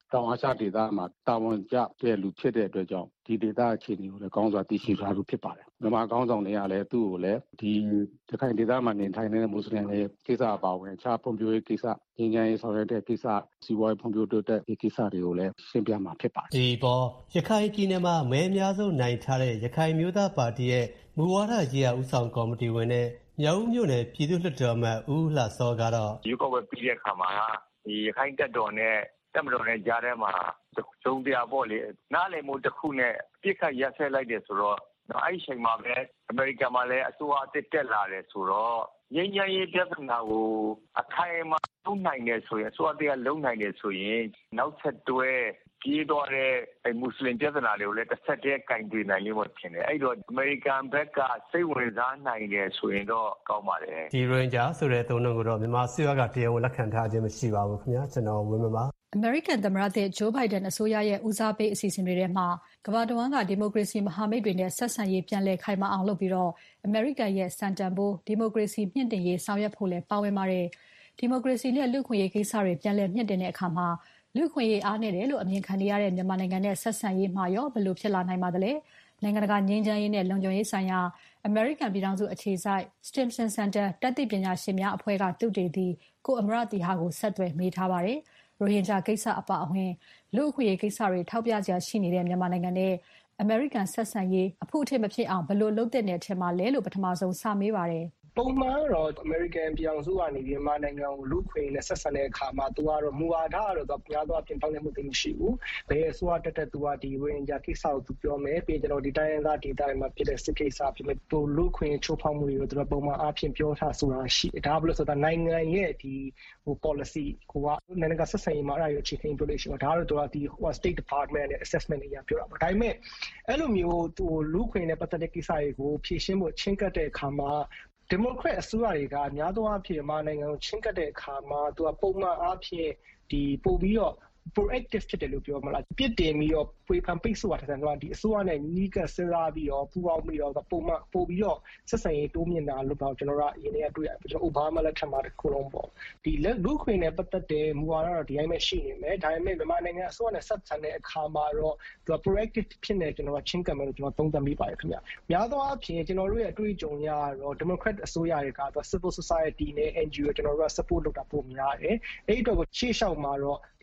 တောင်အာရှဒေသမှာတာဝန်ကျတဲ့လူဖြစ်တဲ့အတွက်ကြောင့်ဒီဒေသအခြေအနေကိုလည်းကောင်းစွာသိရှိထားလို့ဖြစ်ပါတယ်မြန်မာကောင်းဆောင်တွေကလည်းသူ့ကိုလည်းဒီရခိုင်ဒေသမှာနေထိုင်နေတဲ့မွတ်စလင်တွေကိစ္စအပါအဝင်အခြားဖွံ့ဖြိုးရေးကိစ္စငြိမ်းချမ်းရေးဆောင်ရွက်တဲ့ကိစ္စစီးပွားရေးဖွံ့ဖြိုးတိုးတက်ရေးကိစ္စတွေကိုလည်းရှင်းပြမှာဖြစ်ပါတယ်ဒီပေါ်ရခိုင်ပြည်နယ်မှာမဲအများဆုံးနိုင်ထားတဲ့ရခိုင်မျိုးသားပါတီရဲ့မူဝါဒရေးရာဦးဆောင်ကော်မတီဝင်နဲ့မြောက်ဦးမြို့နယ်ပြည်သူ့လွှတ်တော်အမတ်ဦးလှစောကတော့ရွေးကောက်ပွဲပြီးတဲ့အခါမှာဒီရခိုင်တပ်တော်နဲ့တက်မတော်နဲ့ကြားထဲမှာသုံးတရားပေါ့လေနားလည်မှုတစ်ခုနဲ့ပြစ်ခတ်ရက်ဆက်လိုက်တယ်ဆိုတော့အဲ့ဒီချိန်မှာပဲအမေရိကန်မှာလည်းအစိုးရအသစ်တက်လာတယ်ဆိုတော့ငြိမ်းချမ်းရေးပြဿနာကိုအခိုင်အမာလုပ်နိုင်တယ်ဆိုရင်အစိုးရတွေကလုပ်နိုင်တယ်ဆိုရင်နောက်ဆက်တွဲကြီးတော့တဲ့မွတ်စလင်ပြဿနာတွေကိုလည်းတစ်ဆက်တည်းကင်တွယ်နိုင်လိမ့်မယ်ထင်တယ်အဲ့တော့အမေရိကန်ဘက်ကစိတ်ဝင်စားနိုင်တယ်ဆိုရင်တော့ကောင်းပါတယ်ဒီရိုဟင်ဂျာဆိုတဲ့သုံးနှုန်းကိုတော့မြန်မာစစ်တပ်ကတရားဝင်လက်ခံထားခြင်းမရှိပါဘူးခင်ဗျာကျွန်တော်ဝင်းမပါအမေရိကန်သမ္မတသစ်ဂျိုးဘိုင်ဒန်အစိုးရရဲ့ဦးစားပေးအစီအစဉ်တွေထဲမှာကမ္ဘာတဝန်းကဒီမိုကရေစီမဟာမိတ်တွေနဲ့ဆက်ဆံရေးပြန်လည်ခိုင်မာအောင်လုပ်ပြီးတော့အမေရိကန်ရဲ့စံတန်ဖိုးဒီမိုကရေစီမြင့်တင်ရေးဆောင်ရွက်ဖို့လည်းပါဝင်ပါတယ်။ဒီမိုကရေစီနဲ့လူ့အခွင့်အရေးကိစ္စတွေပြန်လည်မြင့်တင်တဲ့အခါမှာလူ့အခွင့်အရေးအားနည်းတယ်လို့အမြင်ခံနေရတဲ့မြန်မာနိုင်ငံနဲ့ဆက်ဆံရေးမှာရောဘယ်လိုဖြစ်လာနိုင်ပါသလဲ။နိုင်ငံတကာငြိမ်းချမ်းရေးနဲ့လုံခြုံရေးဆိုင်ရာအမေရိကန်ပြည်ထောင်စုအခြေစိုက် Stimson Center တတ်သိပညာရှင်များအဖွဲ့ကသုတေသီကိုအမရတီဟာကိုဆက်သွယ်မေးထားပါတယ်။ရိုဟင်ဂျာကိစ္စအပါအဝင်လူ့အခွင့်အရေးကိစ္စတွေထောက်ပြကြရှိနေတဲ့မြန်မာနိုင်ငံနဲ့အမေရိကန်ဆက်ဆံရေးအဖို့အထစ်မဖြစ်အောင်ဘယ်လိုလုပ်တဲ့နယ်ထင်မှာလဲလို့ပထမဆုံးစမေးပါတယ်ပုံမှန်တော့အမေရိကန်ပြည်အောင်စုကနေဒီမြန်မာနိုင်ငံကိုလူ့ခွင့်နဲ့ဆက်ဆံတဲ့အခါမှာသူကတော့မူဝါဒကတော့များသောအားဖြင့်တောင်းတမှုသိမရှိဘူး။ဘယ်အစိုးရတက်သူကဒီရိုဟင်ဂျာကိစ္စကိုသူပြောမယ်။ပြီးကျွန်တော်ဒီတိုင်းရင်းသားဒေသတွေမှာဖြစ်တဲ့စစ်ကိစ္စဖြစ်မဲ့သူလူ့ခွင့်ချိုးဖောက်မှုတွေကိုသူတို့ပုံမှန်အားဖြင့်ပြောထားဆိုတာရှိတယ်။ဒါဘယ်လိုဆိုတာနိုင်ငံရဲ့ဒီpolicy ကိုကနိုင်ငံကဆက်ဆံရေးမှာအဲ့ဒါကိုအခြေခံပြောလို့ရှိတော့ဒါတော့သူကဒီ State Department နဲ့ assessment တွေရပြောတာပေါ့။ဒါပေမဲ့အဲ့လိုမျိုးသူလူ့ခွင့်နဲ့ပတ်သက်တဲ့ကိစ္စတွေကိုဖြေရှင်းဖို့ချင်းကပ်တဲ့အခါမှာဒီမိုကရက်အစိုးရတွေကများသောအားဖြင့်မြန်မာနိုင်ငံကိုချင်းကပ်တဲ့အခါမှာသူကပုံမှန်အားဖြင့်ဒီပို့ပြီးတော့ proactive ဖြစ်တယ်လို့ပြောမှာလားပြစ်တင်ပြီးတော့ပွေဖန်ပိတ်ဆို့တာတဲ့တော့ဒီအစိုးရနဲ့နီးကပ်စဉ်းစားပြီးတော့ပူးပေါင်းပြီးတော့ပုံမှန်ပို့ပြီးတော့ဆက်ဆံရေးတိုးမြင့်တာလို့တော့ကျွန်တော်တို့အရင်ကတွေ့ရတယ်ကျွန်တော်အိုဘားမားလက်ထက်မှာတစ်ခုလုံးပေါ့ဒီလူ့ခွင့်နဲ့ပတ်သက်တဲ့မူဝါဒတော့ဒီတိုင်းပဲရှိနေမယ်ဒါပေမဲ့မြန်မာနိုင်ငံအစိုးရနဲ့ဆက်ဆံတဲ့အခါမှာတော့သူက proactive ဖြစ်နေကျွန်တော်ကချင်းကပ်မယ်လို့ကျွန်တော်သုံးသပ်မိပါတယ်ခင်ဗျများသောအားဖြင့်ကျွန်တော်တို့ရဲ့အတွေ့အကြုံရတော့ Democrat အစိုးရတွေကတော့ Civil Society နဲ့ NGO ကျွန်တော်တို့က support လုပ်တာပုံများတယ်အဲ့ဒီတော့ရှေ့လျှောက်မှာတော့ဒီ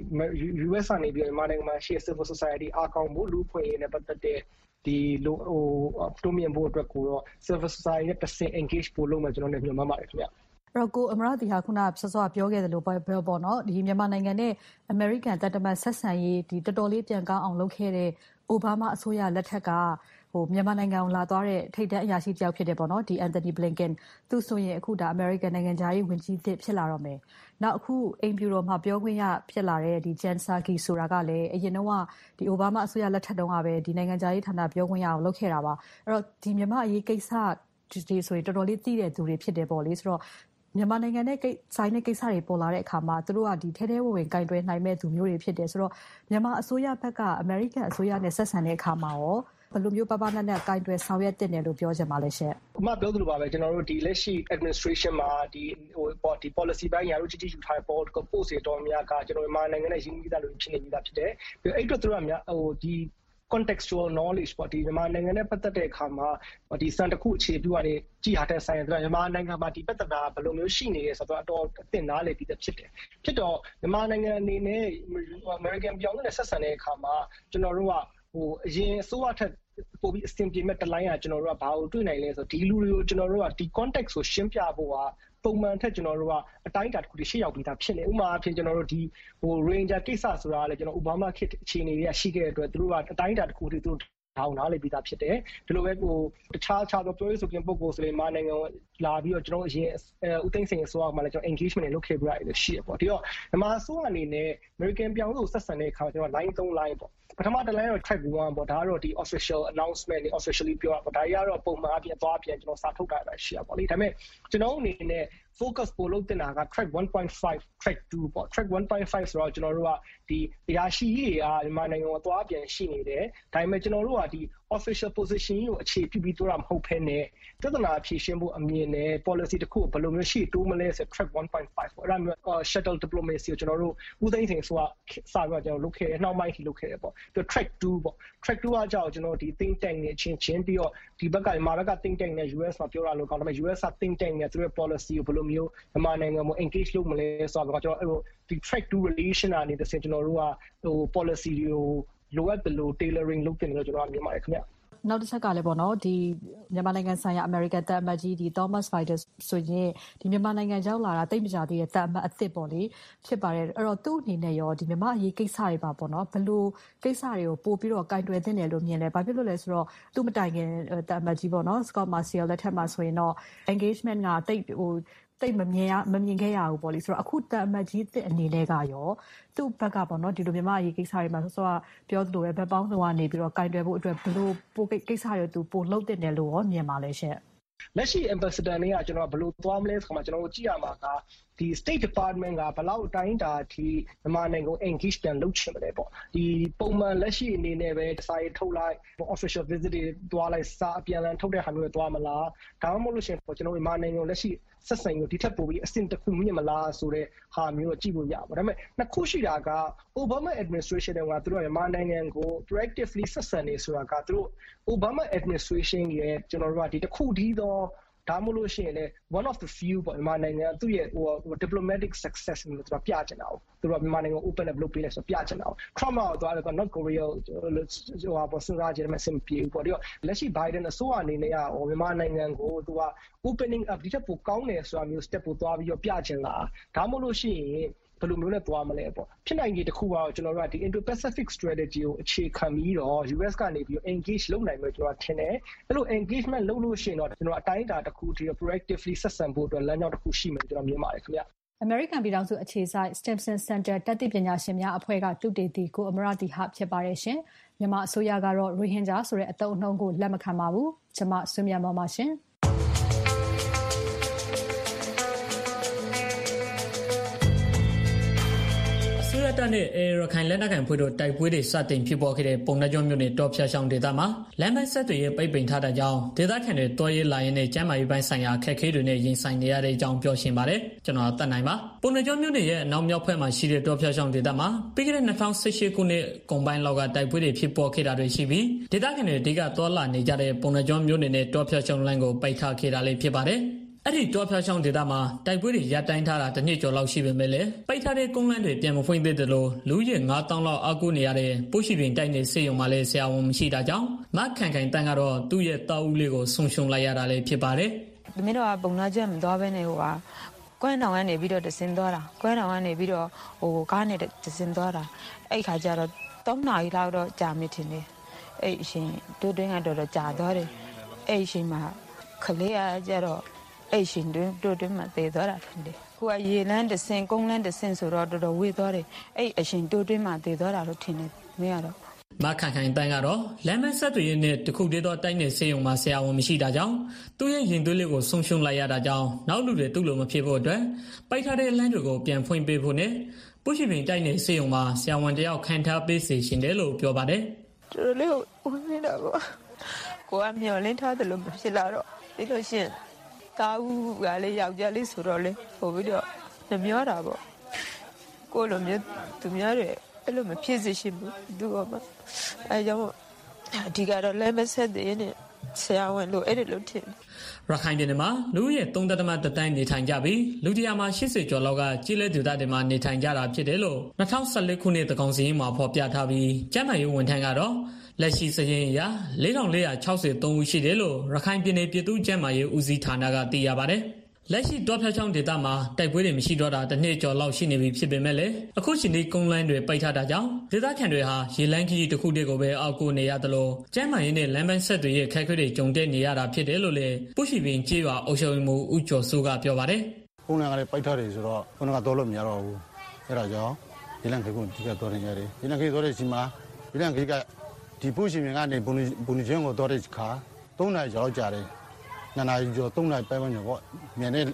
US ကနေပြီးမြန်မာနိုင်ငံမှာရှိတဲ့ Civil Society အားကောင်းဖို့လူ့ခွင့်ရေးနဲ့ပတ်သက်တဲ့ဒီလိုတိုးမြင့်ဖို့အတွက်ကိုတော့ Civil Society နဲ့တစ်ဆင့် engage ပို့လို့မှကျွန်တော်လည်းညွှန်မှပါတယ်ခင်ဗျအဲ့တော့ကိုအမရတီဟာခုနစောပြောခဲ့တယ်လို့ပေါ့နော်ဒီမြန်မာနိုင်ငံနဲ့အမေရိကန်တပ်တမန်ဆက်ဆံရေးဒီတော်တော်လေးပြန်ကောင်းအောင်လုပ်ခဲ့တဲ့အိုဘားမားအစိုးရလက်ထက်ကမြန်မာနိုင်ငံကိုလာသွားတဲ့ထိပ်တန်းအရာရှိတယောက်ဖြစ်တယ်ပေါ့နော်ဒီ Anthony Blinken သူဆိုရင်အခုဒါ American နိုင်ငံသားရေးဝန်ကြီးသစ်ဖြစ်လာတော့မယ်နောက်အခုအိမ်ဖြူတော်မှာပြောခွင့်ရဖြစ်လာတဲ့ဒီ Jen Psaki ဆိုတာကလည်းအရင်တော့ဒီ Obama အစိုးရလက်ထက်တုန်းကပဲဒီနိုင်ငံသားရေးဌာနပြောခွင့်ရအောင်လုပ်ခဲ့တာပါအဲ့တော့ဒီမြန်မာအရေးကိစ္စဒီဆိုရင်တော်တော်လေးသိတဲ့သူတွေဖြစ်တယ်ပေါ့လေဆိုတော့မြန်မာနိုင်ငံနဲ့ဆိုင်တဲ့ကိစ္စတွေပေါ်လာတဲ့အခါမှာသူတို့ကဒီထဲထဲဝင်ကင်တွယ်နိုင်မဲ့သူမျိုးတွေဖြစ်တယ်ဆိုတော့မြန်မာအစိုးရဘက်ကအမေရိကန်အစိုးရနဲ့ဆက်ဆံတဲ့အခါမှာရောဘယ်လိုမျိုးပပနက်နဲ့ကင်တွယ်ဆောင်ရွက်တင်တယ်လို့ပြောချင်ပါလဲရှင့်။အမပြောသလိုပါပဲကျွန်တော်တို့ဒီလက်ရှိ administration မှာဒီ policy ပိုင်းရာတို့ကြီးယူထားတဲ့ political post တွေတော်များကကျွန်တော်မြန်မာနိုင်ငံနဲ့ရင်းနှီးသားလို့ဖြစ်နေပြီးသားဖြစ်တယ်။ပြီးအဲ့အတွက်သူတို့ကဒီ contextual knowledge ပေါ့ဒီမြန်မာနိုင်ငံနဲ့ပတ်သက်တဲ့အခါမှာဒီစံတစ်ခုအခြေပြုကနေကြည်ဟာတဲ့ဆိုင်ရာမြန်မာနိုင်ငံမှာဒီပြဿနာဘယ်လိုမျိုးရှိနေလဲဆိုတော့အတော်အသင့်နားလည်ပြီးဖြစ်တယ်ဖြစ်တော့မြန်မာနိုင်ငံအနေနဲ့ American ပြောင်းလဲဆက်ဆံတဲ့အခါမှာကျွန်တော်တို့ကအရင်အစိုးရထက်ပိုပြီးအဆင်ပြေမဲ့တလိုင်းကကျွန်တော်တို့ကဘာကိုတွေ့နိုင်လဲဆိုတော့ဒီလူတွေကိုကျွန်တော်တို့ကဒီ context ကိုရှင်းပြဖို့ကပုံမှန်ထက်ကျွန်တော်တို့ကအတိုင်းအတာတစ်ခုတည်းရှေ့ရောက်ပြီးသားဖြစ်နေဥပမာအဖြစ်ကျွန်တော်တို့ဒီ Ranger ကိစ္စဆိုတာလည်းကျွန်တော် Obama ခေတ်အခြေအနေတွေကရှိခဲ့တဲ့အတွက်သူတို့ကအတိုင်းအတာတစ်ခုတည်းသူတို့ထောင်းနားလေပြီးသားဖြစ်တယ်ဒီလိုပဲတခြားသောပြောရေးဆိုပြန်ပုဂ္ဂိုလ်ဆိုရင်မာနိုင်ငံကိုလာပြီးတော့ကျွန်တော်အရင်ဦးသိန်းစိန်အစိုးရမှာလည်းကျွန်တော် engagement တွေလုပ်ခဲ့ပြရတယ်ရှိရပေါ့ဒီတော့မြန်မာအစိုးရအနေနဲ့ American ပြောင်းလို့ဆက်ဆံတဲ့အခါကျွန်တော် line 3 line ပေါ့ပထမတစ် line တော့ track 1ပေါ့ဒါကတော့ဒီ official announcement တွေ officially ပြောတာပေါ့ဒါကြီးကတော့ပုံမှန်အပြင်သွားပြန်ကျွန်တော်စာထုတ်တာပဲရှိရပေါ့လေဒါပေမဲ့ကျွန်တော်အနေနဲ့ focus ပို့လုပ်တင်တာက track 1.5 track 2ပေါ့ track 1.5 ဆိုတော့ကျွန်တော်တို့ကဒီအရာရှိကြီးတွေကမြန်မာနိုင်ငံကိုသွားပြန်ရှိနေတယ်ဒါပေမဲ့ကျွန်တော်တို့ကဒီ official position ကိုအခြေပြုပြီးတော့မဟုတ်ဘဲနဲ့ပြဿနာဖြေရှင်းဖို့အမြင်နဲ့ policy တစ်ခုဘယ်လိုမျိုးရှိတိုးမလဲဆို track 1.5 ပေါ့အဲ့ဒါမျိုး shuttle diplomacy ကိုကျွန်တော်တို့ဦးသိန်းစိန်ဆိုတာစပြီးတော့ကျွန်တော်လုပ်ခဲ့တယ်နှောက်ပိုင်းထိလုပ်ခဲ့တယ်ပေါ့ပြီး track 2ပေါ့ track 2ကကြောက်ကျွန်တော်ဒီ think tank နဲ့ချင်းပြီးတော့ဒီဘက်ကမြန်မာဘက်က think tank နဲ့ US မှာပြောရလို့ကောင်းတယ် US က think tank နဲ့သူတို့ policy ကိုဘယ်လိုမျိုးမြန်မာနိုင်ငံမှာ engage လုပ်မလဲဆိုတော့ကျွန်တော်ဒီ track 2 relation အနေနဲ့ကျွန်တော်တို့ကpolicy တွေကိုလိုအပ်တယ်လို့ tailoring လုပ်တင်လို့ကျွန်တော်မြင်ပါတယ်ခင်ဗျနောက်တစ်ချက်ကလည်းပေါ့နော်ဒီမြန်မာနိုင်ငံဆိုင်ရာ American တပ်အမတ်ကြီးဒီ Thomas Vajda ဆိုရင်ဒီမြန်မာနိုင်ငံရောက်လာတာတိတ်မကြသေးတဲ့တပ်အမတ်အသစ်ပေါ့လေဖြစ်ပါတယ်အဲ့တော့သူ့အနေနဲ့ရောဒီမြန်မာအရေးကိစ္စတွေပါပေါ့နော်ဘယ်လိုကိစ္စတွေကိုပို့ပြီးတော့ကင်တွယ်သင့်တယ်လို့မြင်လဲဘာဖြစ်လို့လဲဆိုတော့သူ့မတိုင်ခင်တပ်အမတ်ကြီးပေါ့နော် Scott Marciel လက်ထက်မှာဆိုရင်တော့ engagement ကတိတ်မမြင်ခဲ့ရဘူးပေါ့လေဆိုတော့အခုတပ်အမတ်ကြီးအသစ်အနေနဲ့ကရောသူ့ဘက်ကပေါ့နော်ဒီလိုမြန်မာအရေးကိစ္စတွေမှာဆိုတော့ပြောသလိုပဲဘက်ပေါင်းစုံကနေပြီးတော့ကင်တွယ်ဖို့အတွက်ဘယ်လိုပိုကိစ္စတွေသူပိုလုပ်တင်တယ်လို့ရောမြင်ပါလဲရှင့်လက်ရှိ ambassador တွေကကျွန်တော်ဘယ်လိုသွားမလဲဆိုတော့ကျွန်တော်တို့ကြည့်ရမှာကဒီ State Department ကဘယ်လောက်အတိုင်းအတာအထိမြန်မာနိုင်ငံကို engage ပြန်လုပ်ချင်မလဲပေါ့ဒီပုံမှန်လက်ရှိအနေနဲ့ပဲစာရေးထုတ်လိုက် official visit တွေသွားလိုက်စာအပြန်အလှန်ထုတ်တဲ့ဟာမျိုးတွေသွားမလားဒါမှမဟုတ်လို့ရှိရင်ကျွန်တော်မြန်မာနိုင်ငံကိုလက်ရှိဆက်ဆံရေးဒီထက်ပိုပြီးအဆင့်တစ်ခုမြင့်မလားဆိုတဲ့ဟာမျိုးကိုကြည့်လို့ရပါဒါပေမဲ့နှစ်ခုရှိတာက Obama administration ကသူတို့မြန်မာနိုင်ငံကို proactively ဆက်ဆံနေဆိုတာကသူတို့ Obama administration ရဲ့ကျွန်တော်တို့ကဒီတစ်ခုတည်းသောဒါမှမဟုတ်လို့ရှိရင်လည်း one of the few ပေါ့မြန်မာနိုင်ငံသူ့ရဲ့diplomatic success လို့သူကပြချင်တာ哦သူတို့မြန်မာနိုင်ငံကို open up လုပ်ပေးလဲဆိုပြချင်တာ哦 Trump ကတော့ North Korea ပေါ့စဉ်းစားကြတယ်မစင်ပြေဘူးပေါ့ဒီတော့လက်ရှိ Biden အစိုးရအနေနဲ့မြန်မာနိုင်ငံကိုသူက opening up ဒီထက်ပိုကောင်းတယ်ဆိုတာမျိုး step ကိုသွားပြီးတော့ပြချင်လားဒါမှမဟုတ်လို့ရှိရင်ဘယ်လိုမျိုးနဲ့သွားမလဲပေါ့ဖြစ်နိုင်ကြီးတစ်ခုကတော့ကျွန်တော်တို့ကဒီ Indo-Pacific strategy ကိုအခြေခံပြီးတော့ US ကနေပြီး engage လုပ်နိုင်မယ်ကျွန်တော်ထင်တယ်အဲ့လို engagement လုပ်လို့ရှိရင်တော့ကျွန်တော်အတိုင်းအတာတစ်ခုတည်း proactively ဆက်ဆံဖို့အတွက်လမ်းကြောင်းတစ်ခုရှိမယ်ကျွန်တော်မြင်ပါတယ်ခင်ဗျ American ပြည်ထောင်စုအခြေစိုက် Stimson Center တတိပညာရှင်များအဖွဲ့ကသုတေသီကိုအမရတီဟဖြစ်ပါတယ်ရှင်မြန်မာအစိုးရကတော့ Rohingya ဆိုတဲ့အသုံးအနှုန်းကိုလက်မခံပါဘူးကျွန်မဆွေးမြတ်မော်ပါရှင်တပ်နဲ့ရခိုင်လက်နက်ကိုင်ဖွဲ့တို့တိုက်ပွဲတွေစတင်ဖြစ်ပေါ်ခဲ့တဲ့ပုံနှကျွန်းမြို့နယ်တောဖျားဆောင်ဒေသမှာလမ်းမဆက်တွေပိတ်ပင်ထားတဲ့ကြောင်းဒေသခံတွေတွားရဲလာရင်နဲ့ကျန်းမာရေးပိုင်းဆိုင်ရာအခက်အခဲတွေနဲ့ရင်ဆိုင်နေရတဲ့အကြောင်းပြောရှင်းပါတယ်ကျွန်တော်တက်နိုင်ပါပုံနှကျွန်းမြို့နယ်ရဲ့အနောက်မြောက်ဘက်မှာရှိတဲ့တောဖျားဆောင်ဒေသမှာပြီးခဲ့တဲ့2018ခုနှစ်ကုန်ပိုင်းလောက်ကတိုက်ပွဲတွေဖြစ်ပေါ်ခဲ့တာတွေရှိပြီးဒေသခံတွေအဓိကတွားလာနေကြတဲ့ပုံနှကျွန်းမြို့နယ်နဲ့တောဖျားဆောင်လမ်းကိုပိတ်ထားခဲ့တာလည်းဖြစ်ပါတယ်အဲ့ဒီတောဖျားချောင်းဒေသမှာတိုက်ပွဲတွေရပ်တိုင်းထားတာတစ်နှစ်ကျော်လောက်ရှိပေမဲ့လည်းပိတ်ထားတဲ့ကုန်းလမ်းတွေပြန်မဖွင့်သေးတယ်လို့လူကြီး 9000 လောက်အကူနေရတဲ့ပိုးရှိပင်တိုက်နေစေုံမှာလည်းဆရာဝန်မရှိတာကြောင့်မခိုင်ခိုင်တန်းကတော့သူ့ရဲ့တာဦးလေးကိုဆုံရှုံလိုက်ရတာလည်းဖြစ်ပါတယ်။ဒီမင်းတို့ကပုံနာချက်မသွားဘဲနဲ့ကွမ်းတောင်ကနေပြီးတော့တစင်သွားတာကွမ်းတောင်ကနေပြီးတော့ကားနဲ့တစင်သွားတာအဲ့ခါကျတော့3နာရီလောက်တော့ကြာမိထင်တယ်။အဲ့အရှင်တို့တွင်းကတော်ကြာသွားတယ်။အဲ့အရှင်မှာခလေးရကြတော့အဲ့ရှင်တို့တွင်းမှာသေသွားတာထင်တယ်။ခုကရေလန်းတစင်ကုန်းလန်းတစင်ဆိုတော့တော်ဝေးသွားတယ်။အဲ့အရှင်တို့တွင်းမှာသေသွားတာလို့ထင်တယ်မင်းကတော့မခိုင်ခိုင်တန်းကတော့လမ်းမဆက်တွေနဲ့တခုတည်းသောတိုက်နယ်စေယုံမှာဆရာဝန်မရှိတာကြောင့်သူ့ရဲ့ရင်သွေးလေးကိုဆုံးရှုံးလိုက်ရတာကြောင့်နောက်လူတွေသူ့လိုမဖြစ်ဖို့အတွက်ပိုက်ထားတဲ့လမ်းတွေကိုပြန်ဖွင့်ပေးဖို့နဲ့ပုရှိပင်တိုက်နယ်စေယုံမှာဆရာဝန်တယောက်ခံထားပေးစီရှင်တယ်လို့ပြောပါတယ်။တော်လေးကိုဝင်နေတာပေါ့။ကိုကမျောလင်းထားတယ်လို့မဖြစ်လာတော့ဒီလိုရှင်တာဦးကလေးယောက်ျားလေးဆိုတော့လေပို့ပြီးတော့နှမျောတာပေါ့။ကိုလိုမျိုးသူများတွေအဲ့လိုမဖြစ်စေချင်ဘူးသူကမှအဲကြောင့်ဒီကတော့လည်းမဆက်သေးနဲ့ဆရာဝန်လို့အဲ့လိုထင်ရခိုင်ပြည်နယ်မှာလူရဲ့3.3တိုင်းနေထိုင်ကြပြီးလူတရာမှာ80ကျော်လောက်ကကြီးလဲဒေသတွေမှာနေထိုင်ကြတာဖြစ်တယ်လို့2014ခုနှစ်တကောင်စီရင်မှာဖော်ပြထားပြီးကျန်းမာရေးဝန်ထမ်းကတော့လက်ရှိစရင်အရ4463ဦးရှိတယ်လို့ရခိုင်ပြည်နယ်ပြည်သူ့ကျန်းမာရေးဦးစီးဌာနကသိရပါတယ်လက်ရှိတောဖျားချောင်းဒေသမှာတိုက်ပွဲတွေမရှိတော့တာတစ်နှစ်ကျော်လောက်ရှိနေပြီဖြစ်ပေမဲ့လည်းအခုချိန်ဒီကုန်းလိုင်းတွေပိတ်ထားတာကြောင့်ဒေသခံတွေဟာရေလန်းကြီးတစ်ခုတည်းကိုပဲအောက်ကိုနေရတယ်လို့ကျန်းမာရေးနဲ့လမ်းပန်းဆက်တွေရဲ့ခက်ခဲတွေကြုံတက်နေရတာဖြစ်တယ်လို့လည်းပုရှိပင်ကျေးရွာအုပ်ချုပ်ရေးမှူးဦးကျော်စိုးကပြောပါတယ်ကုန်းလိုင်းကလည်းပိတ်ထားတယ်ဆိုတော့ခုနကတော့လို့မရတော့ဘူးအဲ့ဒါကြောင့်ရေလန်းကြီးကိုဒီကတော့နေရတယ်ရေလန်းကြီးဆိုတဲ့ချိန်မှာရေလန်းကြီးကဒီပုရှိပင်ကနေဘုံချင်းကိုတော့တဲ့ခါ3နာရီကျော်ကြာတယ်2နာရီကျော်3နာရီပဲဝင်တော့မြန်တဲ့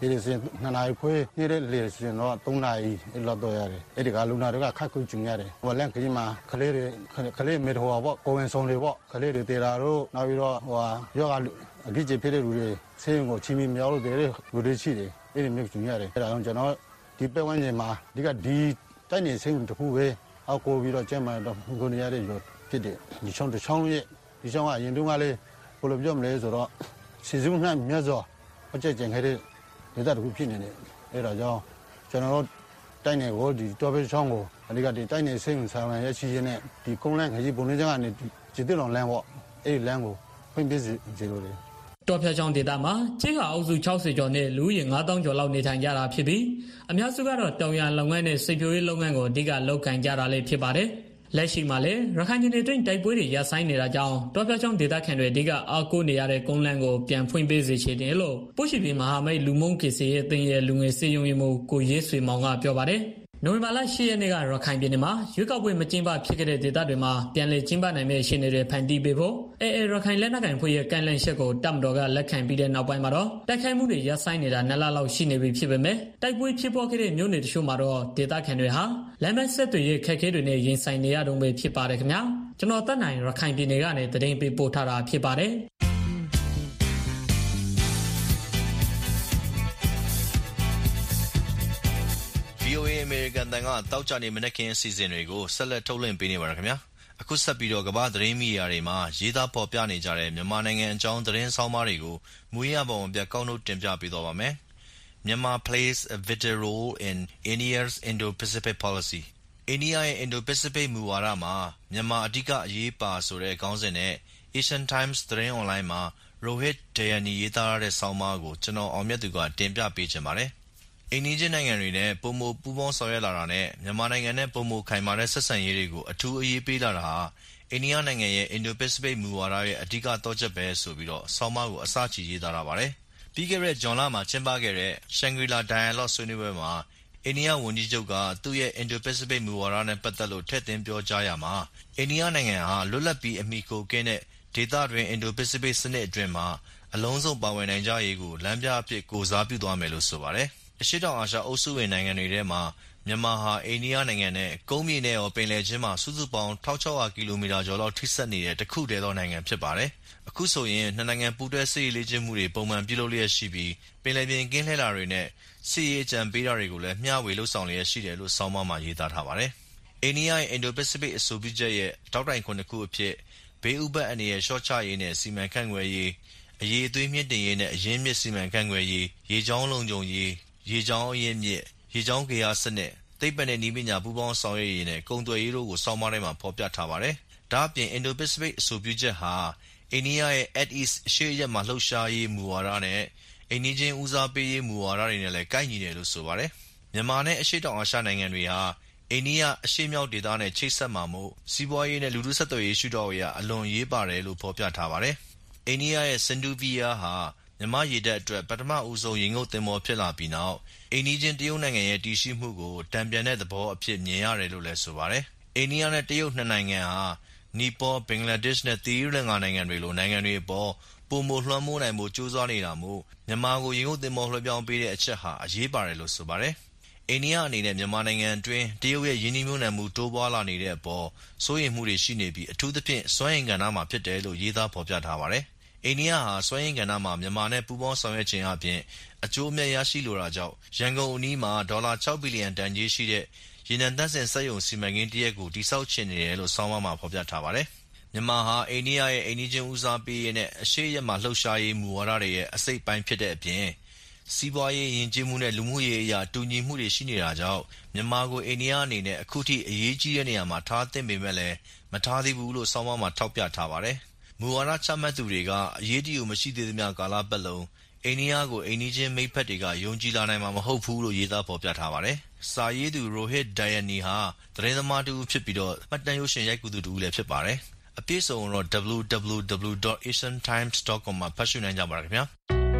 ဒီလိုဆို2နာရီခွဲနေတဲ့လေဆိုရင်တော့3နာရီလောက်တော့ရတယ်အဲ့ဒီကလူနာတွေကခက်ခုကျင်ရတယ်ဟိုလန့်ခကြီးမှာကလေးမေတော်ပေါ့ကိုဝင်ဆောင်တွေပေါ့ကလေးတွေတေတာတို့နောက်ပြီးတော့ဟိုယောဂအကြီးကြီးဖြစ်တဲ့လူတွေဆေးရုံကိုချီမီမြောက်လို့တဲ့လူတွေရှိတယ်အဲ့ဒီမျိုးကျင်ရတယ်အဲ့ဒါကြောင့်ကျွန်တော်ဒီပဲဝန်းကျင်မှာဒီတိုက်နေဆေးရုံတစ်ခုပဲအောက်ကိုပြီးတော့ကျန်းမာတော့ကိုနေရတဲ့ရောဖြစ်တယ်ဒီချောင်းတစ်ချောင်းရဲ့ဒီချောင်းကအရင်တုန်းကလေးဘယ်လိုပြောမလဲဆိုတော့စီစုနှံ့မြတ်စွာအကျဉ်းကျင်ခဲ့တဲ့ဒေသတစ်ခုဖြစ်နေတယ်အဲ့ဒါကြောင့်ကျွန်တော်တို့တိုက်နေကိုဒီတော်ပဲချောင်းကိုအဓိကဒီတိုက်နေဆေးရုံဆောင်ရရှိရတဲ့ဒီကုန်းလန်းခကြီးပုံလေးချောင်းကနေကျစ်တဲ့လောင်လမ်းပေါ့အဲ့ဒီလမ်းကိုဖွင့်ပြစီလို့လေတော်ဖျားချောင်းဒေသမှာကျေးရွာအုပ်စု60ကျော်နဲ့လူဦးရေ9000ကျော်လောက်နေထိုင်ကြတာဖြစ်ပြီးအများစုကတော့တောင်ယာလုပ်ငန်းနဲ့စိတ်ဖြိုးရေးလုပ်ငန်းကိုအဓိကလုပ်ကိုင်ကြတာလည်းဖြစ်ပါတယ်။လက်ရှိမှာလည်းရခိုင်ပြည်နယ်တွင်းတိုက်ပွဲတွေရပ်ဆိုင်းနေတာကြောင့်တော်ဖျားချောင်းဒေသခံတွေအဓိကအားကိုးနေရတဲ့ကုန်းလမ်းကိုပြန်ဖွင့်ပေးစေချင်တယ်လို့ပို့ရှိပြည်မဟာမိတ်လူမုံကေစီရဲ့အသင်းရဲ့လူငယ်စေယုံရီမှုကိုရေးဆွေမောင်ကပြောပါတယ်။နိုဝင်ဘာလ10ရက်နေ့ကရခိုင်ပြည်နယ်မှာရွေးကောက်ပွဲမကျင်းပဖြစ်ခဲ့တဲ့ဒေသတွေမှာပြန်လည်ကျင်းပနိုင်မယ့်အခြေအနေတွေဖန်တီးပေးဖို့ရခိုင်လက်နက်ကိုင်ဖွဲ့ရဲ့ကန့်လန့်ချက်ကိုတပ်မတော်ကလက်ခံပြီးတဲ့နောက်ပိုင်းမှာတော့တိုက်ခိုက်မှုတွေရပ်ဆိုင်းနေတာ2လလောက်ရှိနေပြီဖြစ်ပေမဲ့တိုက်ပွဲဖြစ်ပေါ်ခဲ့တဲ့မြို့နယ်တချို့မှာတော့ဒေသခံတွေဟာလမ်းမဆက်တွေရဲ့ခက်ခဲတွေနဲ့ရင်ဆိုင်နေရတုန်းပဲဖြစ်ပါတယ်ခင်ဗျာကျွန်တော်တက်နိုင်ရခိုင်ပြည်နယ်ကနေသတင်းပေးပို့ထားတာဖြစ်ပါတယ် VOA အမေရိကန်တန်ကတောက်ကြနေမနက်ခင်းအစီအစဉ်တွေကိုဆက်လက်ထုတ်လွှင့်ပေးနေပါရခင်ဗျာအခုဆက်ပြီးတော့ကမ္ဘာသတင်းမီဒီယာတွေမှာရေးသားဖော်ပြနေကြတဲ့မြန်မာနိုင်ငံအကြောင်းသတင်းဆောင်းပါးတွေကိုမူရင်းပုံပြကောက်နှုတ်တင်ပြပေးသွားပါမယ်Myanmar plays a vital role in India's Indo-Pacific policy India ရဲ့ Indo-Pacific မူဝါဒမှာမြန်မာအဓိကအရေးပါဆိုတဲ့ခေါင်းစဉ်နဲ့ Asian Times သတင်းအွန်လိုင်းမှာ Rohit Dayani ရေးသားတဲ့ဆောင်းပါးကိုကျွန်တော်အောင်မြတ်သူကတင်ပြပေးချင်ပါတယ်အိန္ဒိယနိုင်ငံတွေနဲ့ပုံမပူးပေါင်းဆောင်ရွက်လာတာနဲ့မြန်မာနိုင်ငံနဲ့ပုံမခိုင်မာတဲ့ဆက်ဆံရေးတွေကိုအထူးအရေးပေးလာတာဟာအိန္ဒိယနိုင်ငံရဲ့ Indo-Pacific မူဝါဒရဲ့အဓိကသောချက်ပဲဆိုပြီးတော့ဆောင်းပါးကိုအစချီရေးသားထားပါတယ်။ပြီးခဲ့တဲ့ဇွန်လမှာကျင်းပခဲ့တဲ့ Shangri-La Dialogue ဆွေးနွေးပွဲမှာအိန္ဒိယဝန်ကြီးချုပ်ကသူ့ရဲ့ Indo-Pacific မူဝါဒနဲ့ပတ်သက်လို့ထည့်သွင်းပြောကြားရမှာအိန္ဒိယနိုင်ငံဟာလွတ်လပ်ပြီးအမိကိုကင်းတဲ့ဒေသတွင်း Indo-Pacific စနစ်အတွင်းမှာအလုံးစုံပါဝင်နိုင်ကြရေးကိုလမ်းပြအဖြစ်ကိုစားပြုသွားမယ်လို့ဆိုပါတယ်။အရှေ့တောင်အာရှအုပ်စုဝင်နိုင်ငံတွေထဲမှာမြန်မာဟာအိန္ဒိယနိုင်ငံနဲ့ကုန်းမြေနဲ့ရောပင်လယ်ချင်းမှာစုစုပေါင်း1600ကီလိုမီတာကျော်လောက်ထိစပ်နေတဲ့တခုတည်းသောနိုင်ငံဖြစ်ပါတယ်။အခုဆိုရင်နှစ်နိုင်ငံပူးတွဲစစ်ရေးလေ့ကျင့်မှုတွေပုံမှန်ပြုလုပ်လျက်ရှိပြီးပင်လယ်ပြင်ကင်းလှည့်တာတွေနဲ့စစ်ရေးအကြံပေးတာတွေကိုလည်းမျှဝေလှုပ်ဆောင်လျက်ရှိတယ်လို့ဆောင်းပါးမှာရေးသားထားပါတယ်။အိန္ဒိယရဲ့ Indo-Pacific အဆိုပြုချက်ရဲ့တောက်တိုင်ခုနှစ်ခုအဖြစ်ဘေးဥပတ်အနေနဲ့ရှော့ချရေးနဲ့စီမံခန့်ခွဲရေးအရေးအသွေးမြင့်တင်ရေးနဲ့အရင်းမြစ်စီမံခန့်ခွဲရေးရေကြောင်းလုံခြုံရေးရေကြောင်းအရင်းမြစ်ရေကြောင်းကေယာစနစ်သိပ္ပံနဲ့နည်းပညာပူးပေါင်းဆောင်ရွက်ရေးနဲ့ကုန်သွယ်ရေးတို့ကိုဆောင်းပါးထဲမှာဖော်ပြထားပါတယ်။ဒါ့အပြင် Indo-Pacific အဆိုပြုချက်ဟာအိန္ဒိယရဲ့ At East အရှေ့ရက်မှာလှုပ်ရှားရေးမူဝါဒနဲ့အိန္ဒိချင်းဦးစားပေးရေးမူဝါဒတွေနဲ့လည်းကိုက်ညီတယ်လို့ဆိုပါတယ်။မြန်မာနဲ့အရှေ့တောင်အာရှနိုင်ငံတွေဟာအိန္ဒိယအရှေ့မြောက်ဒေသနဲ့ချိတ်ဆက်မှာမို့စီးပွားရေးနဲ့လူထုဆက်သွယ်ရေးရှုထောင့်အရအလွန်ရေးပါတယ်လို့ဖော်ပြထားပါတယ်။အိန္ဒိယရဲ့ Sindhuvir ဟာမြန်မာရေတပ်အတွက်ပထမဦးဆုံးရေငုပ်သင်္ဘောဖြစ်လာပြီးနောက်အိန္ဒိချင်းတရုတ်နိုင်ငံရဲ့တည်ရှိမှုကိုတံပြန်တဲ့သဘောအဖြစ်မြင်ရတယ်လို့လည်းဆိုပါတယ်။အိန္ဒိယနဲ့တရုတ်နှစ်နိုင်ငံဟာနီပေါဘင်္ဂလားဒေ့ရှ်နဲ့သီရိလင်္ကာနိုင်ငံတွေလိုနိုင်ငံတွေအပေါ်ပုံမလွှမ်းမိုးနိုင်မှုစူးစမ်းနေတာမို့မြန်မာကိုရေငုပ်သင်္ဘောလွှဲပြောင်းပေးတဲ့အချက်ဟာအရေးပါတယ်လို့ဆိုပါတယ်။အိန္ဒိယအနေနဲ့မြန်မာနိုင်ငံအတွင်းတရုတ်ရဲ့ယင်းနှိမ့်မြုံနယ်မှုတိုးပွားလာနေတဲ့အပေါ်စိုးရိမ်မှုတွေရှိနေပြီးအထူးသဖြင့်စွမ်းအင်ကဏ္ဍမှာဖြစ်တယ်လို့ရေးသားဖော်ပြထားပါတယ်။အိန္ဒိယဟာစွမ်းအင်ကဏ္ဍမှာမြန်မာနဲ့ပူးပေါင်းဆောင်ရွက်ခြင်းအပြင်အကျိုးအမြတ်ရရှိလိုတာကြောင့်ရန်ကုန်အနီးမှာဒေါ်လာ6ဘီလီယံတန်ကြေးရှိတဲ့ရေနံသန့်စင်စက်ရုံစီမံကိန်းတစ်ရပ်ကိုတည်ဆောက်ချင်နေတယ်လို့ဆောင်းပါးမှာဖော်ပြထားပါတယ်။မြန်မာဟာအိန္ဒိယရဲ့အိန္ဒိချင်းဦးစားပေးရေးနဲ့အရှေ့ရက်မှာလှုပ်ရှားရေးမူဝါဒတွေရဲ့အစိတ်ပိုင်းဖြစ်တဲ့အပြင်စီးပွားရေးယဉ်ကျေးမှုနဲ့လူမှုရေးအရာတူညီမှုတွေရှိနေတာကြောင့်မြန်မာကိုအိန္ဒိယအနေနဲ့အခုထိအရေးကြီးတဲ့နေရာမှာထားသင့်ပေမဲ့လည်းမထားသေးဘူးလို့ဆောင်းပါးမှာထောက်ပြထားပါတယ်။မူဝါဒချမှတ်သူတွေကအရေးတယူမရှိသေးသမျှကာလပတ်လုံးအိန္ဒိယကိုအိန္ဒိချင်းမိတ်ဖက်တွေကယုံကြည်လာနိုင်မှာမဟုတ်ဘူးလို့ရေးသားဖော်ပြထားပါတယ်။စာရေးသူ Rohit Dayani ဟာသတင်းသမားတူဖြစ်ပြီးတော့မှတ်တမ်းရုပ်ရှင်ရိုက်ကူးသူတူလည်းဖြစ်ပါတယ်။အပြည့်အစုံတော့ www.asiantimes.com မှာဖတ်ရှုနိုင်ကြပါရခင်ဗျာ။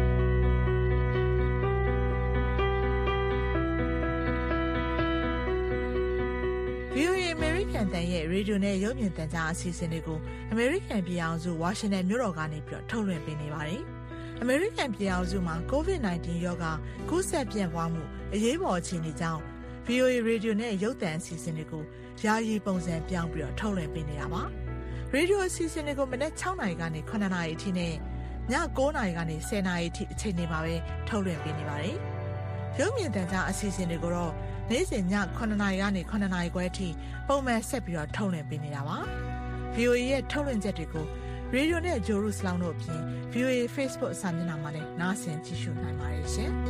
VOA American တန်ရဲ့ရေဒီယိုနဲ့ရုပ်မြင်သံကြားအစီအစဉ်တွေကို American ပြည်အောင်စု Washington မြို့တော်ကနေပြီးတော့ထုတ်လွှင့်ပေးနေပါတယ်။အမေရိကန်ပြည်အောင်စုမှာ COVID-19 ရောဂါကူးစက်ပြန့်ပွားမှုအရေးပေါ်အခြေအနေကြောင့် VOA ရေဒီယိုနဲ့ရုပ်သံအစီအစဉ်တွေကိုယာယီပုံစံပြောင်းပြီးထုတ်လွှင့်ပေးနေတာပါ။ရေဒီယိုအစီအစဉ်တွေကိုမနက်6နာရီကနေ9နာရီအထိနဲ့ည9နာရီကနေ10နာရီအထိအချိန်တွေမှာပဲထုတ်လွှင့်ပေးနေပါတယ်။ရုပ်မြင်သံကြားအစီအစဉ်တွေကိုတော့နေ့စဉ်ည9နာရီကနေ9နာရီခွဲအထိပုံမှန်ဆက်ပြီးထုတ်လွှင့်ပေးနေတာပါ။ VOA ရဲ့ထုတ်လွှင့်ချက်တွေကိုရေဒီယိုနဲ့ဂျိုရုစလောင်းတို့အပြင် VOA Facebook စာမျက်နှာမှာလည်းနားဆင်ကြည့်ရှုနိုင်ပါတယ်ရှင်။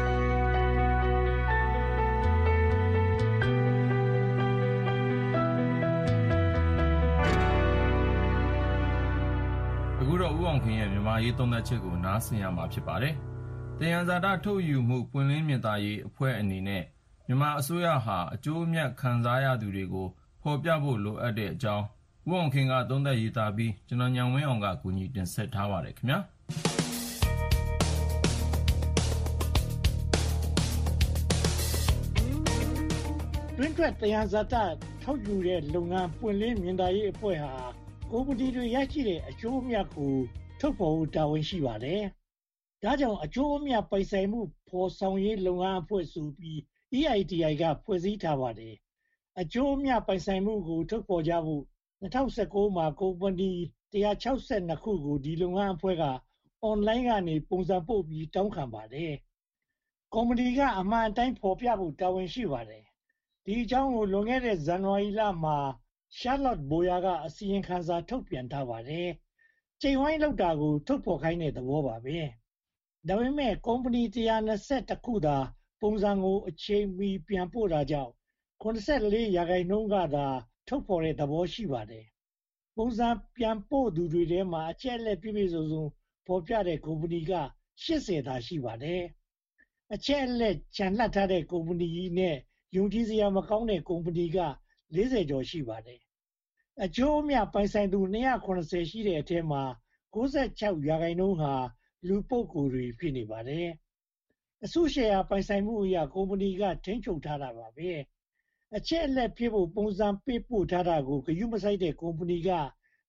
အခုတော့ဦးအောင်ခင်ရဲ့မြန်မာရေးသုံးသပ်ချက်ကိုနားဆင်ရမှာဖြစ်ပါတယ်။သယံဇာတထုတ်ယူမှုပွင့်လင်းမြင်သာရေးအဖွဲ့အနေနဲ့မြန်မာအစိုးရဟာအကျိုးအမြတ်ခံစားရသူတွေကိုဖော်ပြဖို့လိုအပ်တဲ့အကြောင်းဦးအောင်ခင်ကသုံးသပ်ရေးသားပြီးကျွန်တော်ညံဝင်းအောင်ကကူညီတင်ဆက်ထားပါတယ်ခင်ဗျာတွင်းထွက်သယံဇာတထုတ်ယူတဲ့လုပ်ငန်းပွင့်လင်းမြင်သာရေးအဖွဲ့ဟာကုမ္ပဏီတွေရရှိတဲ့အကျိုးအမြတ်ကိုထုတ်ဖော်ဖို့တာဝန်ရှိပါတယ်။ဒါကြောင့်အကျိုးအမြတ်ပိုင်ဆိုင်မှုဖော်ဆောင်ရေးလုပ်ငန်းအဖွဲ့ဆိုပြီး EITI ကဖွဲ့စည်းထားပါတယ်။အကျိုးအမြတ်ပိုင်ဆိုင်မှုကိုထုတ်ဖော်ကြဖို့2019မှာကုမ္ပဏီ162ခုကိုဒီလုပ်ငန်းအဖွဲ့ကအွန်လိုင်းကနေပုံစံပို့ပြီးတောင်းခံပါတယ်။ကုမ္ပဏီကအမှန်အတိုင်းဖော်ပြဖို့တာဝန်ရှိပါတယ်။ဒီအကြောင်းကိုလွန်ခဲ့တဲ့ဇန်နဝါရီလမှာ Charlotte Boyer ကအစီရင်ခံစာထုတ်ပြန်ထားပါတယ်။ချိန်ဝိုင်းလောက်တာကိုထုတ်ဖော်ခိုင်းတဲ့သဘောပါပဲ။ဒါပေမဲ့ကုမ္ပဏီ121ခုသာပုံစံကိုအချိန်မီပြန်ပို့တာကြောင့်94%ကသာထုတ်ဖော်တဲ့သဘောရှိပါတယ်။ပုံစံပြန်ပို့သူတွေထဲမှာအချက်အလက်ပြည့်ပြည့်စုံစုံဖော်ပြတဲ့ကုမ္ပဏီက80သာရှိပါတယ်။အချက်အလက်ချန်လှပ်ထားတဲ့ကုမ္ပဏီနဲ့ယုံကြည်စရာမကောင်းတဲ့ကုမ္ပဏီက40ကျော်ရှိပါတယ်။အကျိုးအမြတ်ပိုင်ဆိုင်သူ290ရှိတဲ့အထဲမှာ96%ဟာလူပုဂ္ဂိုလ်တွေဖြစ်နေပါတယ်။အစုရှယ်ယာပိုင်ဆိုင်မှုအရကုမ္ပဏီကထိန်းချုပ်ထားတာပါပဲ။အချက်အလက်ပြဖို့ပုံစံပေးပို့ထားတာကိုဂရုမစိုက်တဲ့ကုမ္ပဏီက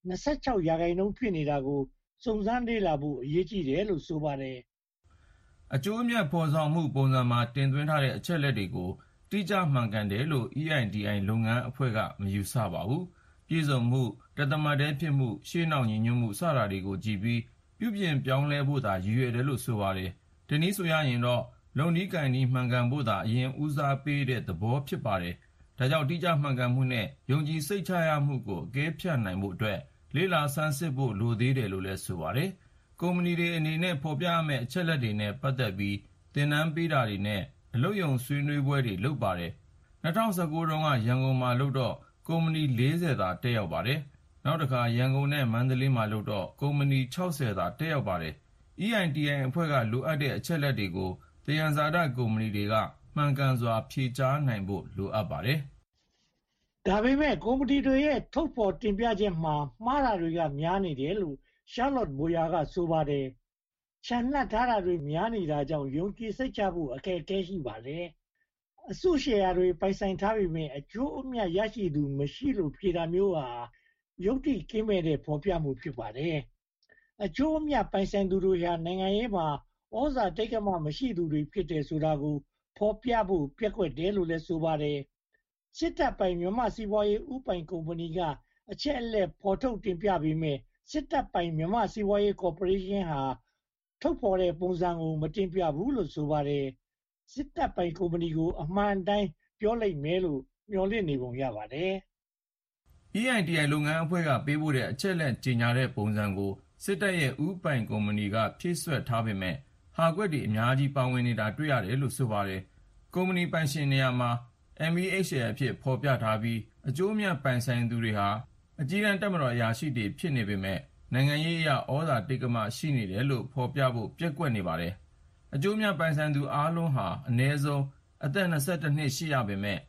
26%ဖြစ်နေတာကိုစုံစမ်းလေ့လာဖို့အရေးကြီးတယ်လို့ဆိုပါတယ်။အကျိုးအမြတ်ဖော်ဆောင်မှုပုံစံမှာတင်သွင်းထားတဲ့အချက်အလက်တွေကိုတိကျမှန်ကန်တယ်လို့ EITI လုပ်ငန်းအဖွဲ့ကမယူဆပါဘူး။ပြည်စုံမှုတသမတ်တည်းဖြစ်မှုရှေ့နောက်ညီညွတ်မှုစတာတွေကိုကြည့်ပြီးပြုပြင်ပြောင်းလဲဖို့သာရည်ရွယ်တယ်လို့ဆိုပါတယ်။ဒီနည်းဆိုရရင်တော့လုံနည်းကံနည်းမှန်ကန်ဖို့သာအရင်ဦးစားပေးတဲ့သဘောဖြစ်ပါတယ်။ဒါကြောင့်တိကျမှန်ကန်မှုနဲ့ယုံကြည်စိတ်ချရမှုကိုအကဲဖြတ်နိုင်ဖို့အတွက်လေ့လာဆန်းစစ်ဖို့လိုသေးတယ်လို့လည်းဆိုပါတယ်။ကုမ္ပဏီတွေအနေနဲ့ဖော်ပြရမယ့်အချက်လက်တွေနဲ့ပတ်သက်ပြီးသင်တန်းပေးတာတွေနဲ့အလုပ်ရုံဆွေးနွေးပွဲတွေလုပ်ပါတယ်။2019တုန်းကရန်ကုန်မှာလုပ်တော့ကုမ္ပဏီ40သာတက်ရောက်ပါတယ်။နောက်တစ်ခါရန်ကုန်နဲ့မန္တလေးမှာလုပ်တော့ကုမ္ပဏီ60သာတက်ရောက်ပါတယ်။ EITI အဖွဲ့ကလိုအပ်တဲ့အချက်လက်တွေကိုသယံဇာတကုမ္ပဏီတွေကမှန်ကန်စွာဖြေကြားနိုင်ဖို့လိုအပ်ပါတယ်။ဒါပေမဲ့ကုမ္ပဏီတွေရဲ့ထုတ်ဖော်တင်ပြချက်မှာမှားတာတွေကများနေတယ်လို့ Charlotte Boyer ကဆိုပါတယ်။ချန်လှပ်ထားတာတွေများနေတာကြောင့်ယုံကြည်စိတ်ချဖို့အခက်အခဲရှိပါတယ်။အစုရှယ်ယာတွေပိုင်ဆိုင်ထားပေမဲ့အကျိုးအမြတ်ရရှိသူမရှိလို့ဖြေတာမျိုးဟာယုတ်တိကင်းမဲ့တဲ့ဖော်ပြမှုဖြစ်ပါတယ်။အကျိုးအမြတ်ပိုင်ဆိုင်သူတွေဟာနိုင်ငံရေးမှာဩဇာတိက္ကမမရှိသူတွေဖြစ်တယ်ဆိုတာကိုဖော်ပြဖို့ပျက်ကွက်တယ်လို့လည်းဆိုပါတယ်။စစ်တပ်ပိုင်မြန်မာစီးပွားရေးဥပိုင်ကုမ္ပဏီကအချက်အလက်ဖော်ထုတ်တင်ပြပေမဲ့စစ်တပ်ပိုင်မြန်မာစီးပွားရေးကော်ပိုရေးရှင်းဟာထုတ်ဖော်တဲ့ပုံစံကိုမတင်ပြဘူးလို့ဆိုပါတယ်။စစ်တပ်ပိုင်ကုမ္ပဏီကိုအမှန်တိုင်းပြောလိုက်မယ်လို့မျှော်လင့်နေပုံရပါတယ်။ EITI လုပ်ငန်းအဖွဲ့ကပေးပို့တဲ့အချက်လက်ကြေညာတဲ့ပုံစံကိုစစ်တပ်ရဲ့ဥပိုင်ကုမ္ပဏီကဖြည့်စွက်ထားပေမဲ့ဟာကွက်တွေအများကြီးပါဝင်နေတာတွေ့ရတယ်လို့ဆိုပါတယ်။ကုမ္ပဏီပိုင်ရှင်နေရာမှာ MEHL အဖြစ်ဖော်ပြထားပြီးအကျိုးအမြတ်ပိုင်ဆိုင်သူတွေဟာအကြီးတန်းတပ်မတော်အရာရှိတွေဖြစ်နေပေမဲ့နိုင်ငံရေးအရဩဇာတိက္ကမရှိနေတယ်လို့ဖော်ပြဖို့ပျက်ကွက်နေပါတယ်။အကျိုးအမြတ်ပိုင်ဆိုင်သူအားလုံးဟာအနည်းဆုံးအသက်22နှစ်ရှိရပေမဲ့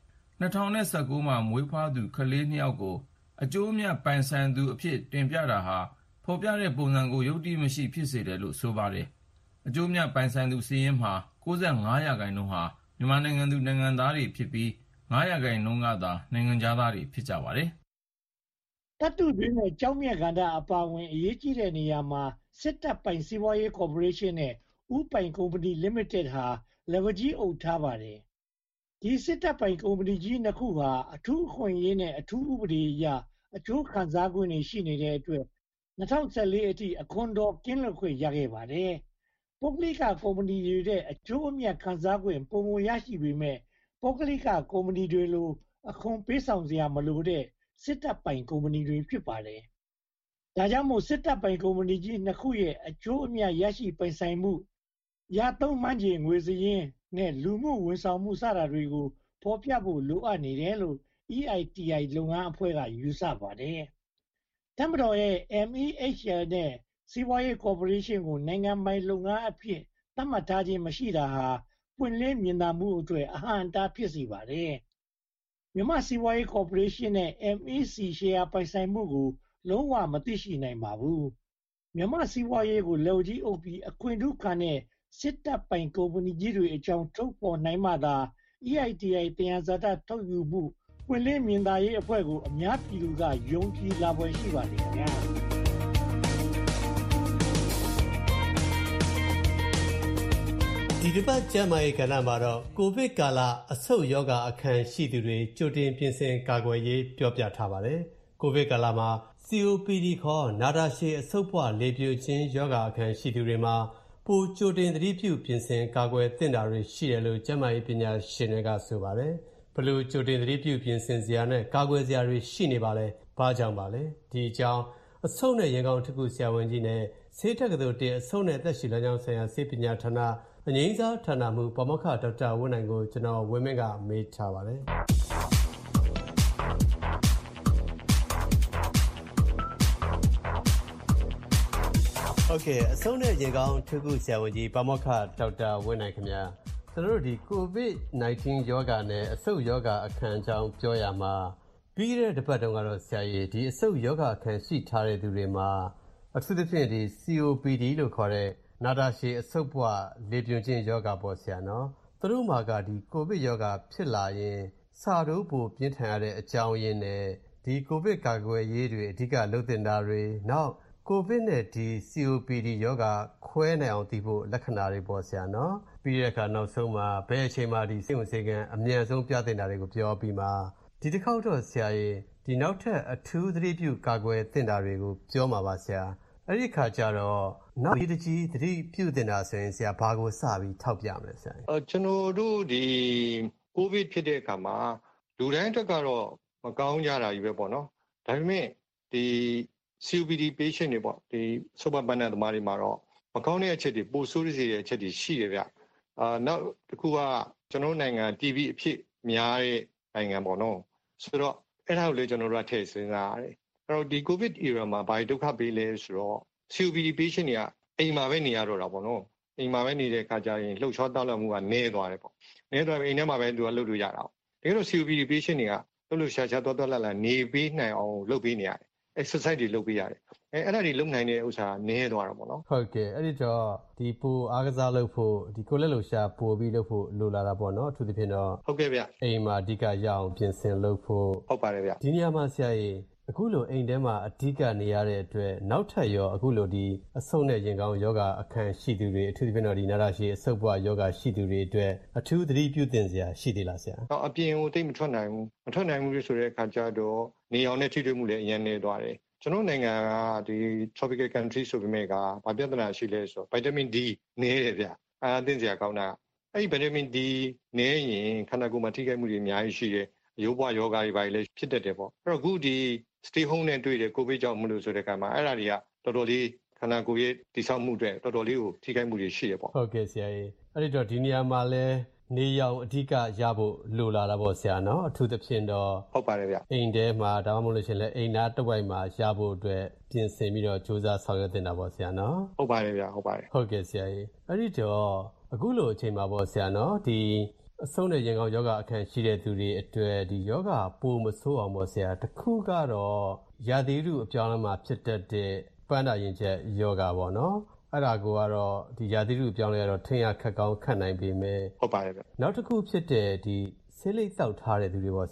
2019မှာမွေးဖွားသူကလေး2ယောက်ကိုအကျိုးအမြတ်ပိုင်ဆိုင်သူအဖြစ်တင်ပြတာဟာဖော်ပြတဲ့ပုံစံကိုယုတ်တိမရှိဖြစ်စေတယ်လို့ဆိုပါတယ်။အကျိုးအမြတ်ပိုင်ဆိုင်သူစီးရင်မှာ95%ဟာမြန်မာနိုင်ငံသူနိုင်ငံသားတွေဖြစ်ပြီး9%ကသာနိုင်ငံခြားသားတွေဖြစ်ကြပါတယ်။တ္တုတွင်းနဲ့ကျောက်မျက်ကဏ္ဍအပါအဝင်အရေးကြီးတဲ့နေရာမှာစစ်တပ်ပိုင်စီးပွားရေးကော်ပိုရေးရှင်းနဲ့ဥပိုင်ကုမ္ပဏီ Limited ဟာလက်ဝါးကြီးအုပ်ထားပါတယ်။ဒီစစ်တပ်ပိုင်ကုမ္ပဏီကြီးနှစ်ခုဟာအထူးအခွင့်အရေးနဲ့အထူးဥပဒေအရအကျိုးခံစား권တွေရှိနေတဲ့အတွက်2014အထိအခွန်တော်ကင်းလွတ်ခွင့်ရခဲ့ပါတယ်။ပုဂ္ဂလိကကုမ္ပဏီတွေတဲ့အကျိုးအမြတ်ခံစား권ပုံမရရှိပေမဲ့ပုဂ္ဂလိကကုမ္ပဏီတွေလိုအခွန်ပေးဆောင်စရာမလိုတဲ့စစ်တပ်ပိုင်ကုမ္ပဏီတွေဖြစ်ပါတယ်။ဒါကြောင့်မို့စစ်တပ်ပိုင်ကုမ္ပဏီကြီးနှစ်ခုရဲ့အကျိုးအမြတ်ရရှိပိုင်ဆိုင်မှုရသုံးမှန်းခြေငွေစရင်းနဲ့လူမှုဝန်ဆောင်မှုစတာတွေကိုဖော်ပြဖို့လိုအပ်နေတယ်လို့ EITI လုပ်ငန်းအဖွဲ့ကယူဆပါတယ်။တပ်မတော်ရဲ့ MEHL နဲ့စီးပွားရေးကော်ပိုရေးရှင်းကိုနိုင်ငံပိုင်လုပ်ငန်းအဖြစ်သတ်မှတ်ထားခြင်းမရှိတာဟာပွင့်လင်းမြင်သာမှုအတွက်အဟန့်အတားဖြစ်စေပါတယ်။မြန်မာစီးပွားရေးကော်ပိုရေးရှင်းနဲ့ MEC ရှယ်ယာပိုင်ဆိုင်မှုကိုလုံးဝမသိရှိနိုင်ပါဘူး။မြန်မာစီးပွားရေးကိုလက်ဝါးကြီးအုပ်ပြီးအခွင့်ထူးခံတဲ့စစ်တပ်ပိုင်ကုမ္ပဏီကြီးတွေအကြောင်းထုတ်ဖော်နိုင်မှသာ EITI သယံဇာတထုတ်ယူမှုပွင့်လင်းမြင်သာရေးအဖွဲ့ကိုအများပြည်သူကယုံကြည်လာဖွယ်ရှိပါတယ်ခင်ဗျာဒီတစ်ပတ်ကျန်းမာရေးကဏ္ဍမှာတော့ကိုဗစ်ကာလအဆုတ်ယောဂအခန်းရှိသူတွေကြိုတင်ပြင်ဆင်ကာကွယ်ရေးပြောပြထားပါတယ်ကိုဗစ်ကာလမှာ COPD ခေါ်နာတာရှည်အဆုတ်ပွလေပြိုခြင်းယောဂအခန်းရှိသူတွေမှာပိုကြိုတင်သတိပြုပြင်ဆင်ကာကွယ်သင့်တာတွေရှိတယ်လို့ကျန်းမာရေးပညာရှင်တွေကဆိုပါတယ်ဘလို့ကြိုတင်သတိပြုပြင်ဆင်စရာနဲ့ကာကွယ်စရာတွေရှိနေပါလဲဘာကြောင့်ပါလဲဒီအကြောင်းအဆုတ်နဲ့ရင်ကောင်းတစ်ခုဆရာဝန်ကြီးနဲ့ဆေးတက္ကသိုလ်တင်အဆုတ်နဲ့အသက်ရှူလမ်းကြောင်းဆိုင်ရာဆေးပညာဌာနအငြိမ်းစားဌာနမှပါမောက္ခဒေါက်တာဝင်းနိုင်ကိုကျွန်တော်ဝင်းမင်းကမေးထားပါတယ်โอเคအဆုံးနဲ့ရင်ကောင်းထုခုဆရာဝန်ကြီးပါမောက္ခဒေါက်တာဝင်းနိုင်ခင်ဗျာကျွန်တော်တို့ဒီ COVID-19 ယောဂနဲ့အဆုတ်ယောဂအခန်းအကြောင်းပြောရမှာပြီးတဲ့တစ်ပတ်တုန်းကတော့ဆရာကြီးဒီအဆုတ်ယောဂအခန်းရှိထားတဲ့သူတွေမှာအထူးသဖြင့်ဒီ COPD လို့ခေါ်တဲ့နာတာရှည်အဆုတ်ပွလေပြွန်ခြင်းယောဂပေါ့ဆရာနော်သူတို့မှာကဒီ COVID ယောဂဖြစ်လာရင်စာတို့ပိုပြင်းထန်ရတဲ့အကြောင်းရင်းနဲ့ဒီ COVID ကာကွယ်ရေးတွေအဓိကလုပ်တင်တာတွေနောက်ကိုဗစ်နဲ့ဒီ COPD ယောဂခွဲနိုင်အောင်သိဖို့လက္ခဏာတွေပေါ်ဆရာနော်ပြီးတဲ့အခါနောက်ဆုံးမှာဘယ်အချိန်မှဒီစိတ်ဝင်စားကန်အမြန်ဆုံးပြသတင်တာတွေကိုပြောပြီးမှဒီတစ်ခေါက်တော့ဆရာကြီးဒီနောက်ထပ်အထူးသတိပြုကာကွယ်တင်တာတွေကိုပြောမှာပါဆရာအဲ့ဒီခါကျတော့နောက်ဒီတကြီးသတိပြုတင်တာဆိုရင်ဆရာဘာကိုစပြီးထောက်ပြမလဲဆရာကျွန်တော်တို့ဒီကိုဗစ်ဖြစ်တဲ့အခါမှာလူတိုင်းအတွက်ကတော့မကောင်းကြတာကြီးပဲပေါ့နော်ဒါပေမဲ့ဒီ COPD patient တွေပေါ့ဒီဆုပ်ပတ်ပန်းတဲ့သမားတွေမှာတော့မကောင်းတဲ့အချက်တွေပိုဆိုးစေတဲ့အချက်တွေရှိတယ်ဗျနောက်တစ်ခုကကျွန်တော်နိုင်ငံ TB အဖြစ်များတဲ့နိုင်ငံပေါ့နော်ဆိုတော့အဲ့ဒါကိုလည်းကျွန်တော်တို့ကထည့်စဉ်းစားရတယ်အဲ့တော့ဒီ COVID era မှာဘာဒုက္ခပေးလဲဆိုတော့ COPD patient တွေကအိမ်မှာပဲနေရတော့တာပေါ့နော်အိမ်မှာပဲနေတဲ့အခါကျရင်လှုပ်ရှားတောက်လမှုကနည်းသွားတယ်ပေါ့နည်းသွားပြီးအိမ်ထဲမှာပဲသူကလှုပ်လို့ရတာပေါ့ဒါကြောင့် COPD patient တွေကလှုပ်ရှားသွားလှနေပေးနိုင်အောင်လုပ်ပေးနေရတယ်exercise တွေလုပ်ပေးရတယ်အဲ့ဒါတွေလုပ်နိုင်တဲ့ဥစ္စာနည်းသွားတာပေါ့နော်ဟုတ်ကဲ့အဲ့ဒီတော့ဒီပိုအားကစားလုပ်ဖို့ဒီကိုလက်လှူရှာပို့ပြီးလုပ်ဖို့လိုလာတာပေါ့နော်အထူးသဖြင့်တော့ဟုတ်ကဲ့ဗျအိမ်မှာအဓိကရအောင်ပြင်ဆင်လုပ်ဖို့ဟုတ်ပါတယ်ဗျဒီနေရာမှာဆရာကြီးအခုလိုအိမ်ထဲမှာအဓိကနေရတဲ့အတွက်နောက်ထပ်ရောအခုလိုဒီအဆုတ်နဲ့ရင်ကောင်းယောဂအခန်းရှိသူတွေအထူးသဖြင့်တော့ဒီနာတာရှိအဆုတ်ပွားယောဂရှိသူတွေအတွက်အထူးသတိပြုသင့်စရာရှိသေးလားဆရာအပြင်ကိုတိတ်မထွက်နိုင်ဘူးဆိုတဲ့အခါကျတော့နေအောင်နဲ့ထိတွေ့မှုလည်းအရင်နေသွားတယ်ကျွန်တော်နိုင်ငံကဒီ tropical country ဆိုပေမဲ့ကဘာပြဿနာရှိလဲဆိုတော့ vitamin D နည်းတယ်ဗျအားသိစရာကောင်းတာအဲ့ဒီ vitamin D နည်းရင်ခန္ဓာကိုယ်မှာထိခိုက်မှုတွေအများကြီးရှိတယ်ရိုးပွားယောဂတွေပါလည်းဖြစ်တတ်တယ်ပေါ့အဲ့တော့အခုဒီ stay home နဲ့တွေ့တယ်ကိုဗစ်ကြောင့်မလို့ဆိုတဲ့အခါမှာအဲ့ဒါတွေကတော်တော်လေးခန္ဓာကိုယ်ရဲ့တိဆောက်မှုတွေတော်တော်လေးကိုထိခိုက်မှုတွေရှိတယ်ပေါ့ဟုတ်ကဲ့ဆရာကြီးအဲ့ဒီတော့ဒီနေရာမှာလဲနေရောင်အဓိကရဖို့လိုလာတာပေါ့ဆရာနော်အထူးသဖြင့်တော့ဟုတ်ပါတယ်ဗျအိမ်ထဲမှာဒါမှမဟုတ်လို့ရှိရင်လည်းအိမ်သားတစ်ဝိုက်မှာရဖို့အတွက်ပြင်ဆင်ပြီးတော့စူးစမ်းဆောင်ရွက်တင်တာပေါ့ဆရာနော်ဟုတ်ပါတယ်ဗျဟုတ်ပါတယ်ဟုတ်ကဲ့ဆရာကြီးအဲ့ဒီတော့အခုလိုအချိန်မှာပေါ့ဆရာနော်ဒီအဆုံးနဲ့ရင်ကောင်းယောဂအခန်းရှိတဲ့သူတွေအတွက်ဒီယောဂပိုမဆိုးအောင်ပေါ့ဆရာတစ်ခုကတော့ရာသီဥတုအပြောင်းအလဲမှာဖြစ်တတ်တဲ့ပန်းတာရင်ချက်ယောဂပေါ့နော်အဲ့ဒါကိုကတော့ဒီရာသီဥတုပြောင်းလဲတော့ထင်ရခက်ကောင်းခတ်နိုင်ပေမဲ့ဟုတ်ပါတယ်ဗျနောက်တစ်ခုဖြစ်တဲ့ဒီဆေးလိပ်တောက်ထားတဲ့သူတွေပေါ့ဆရာသူ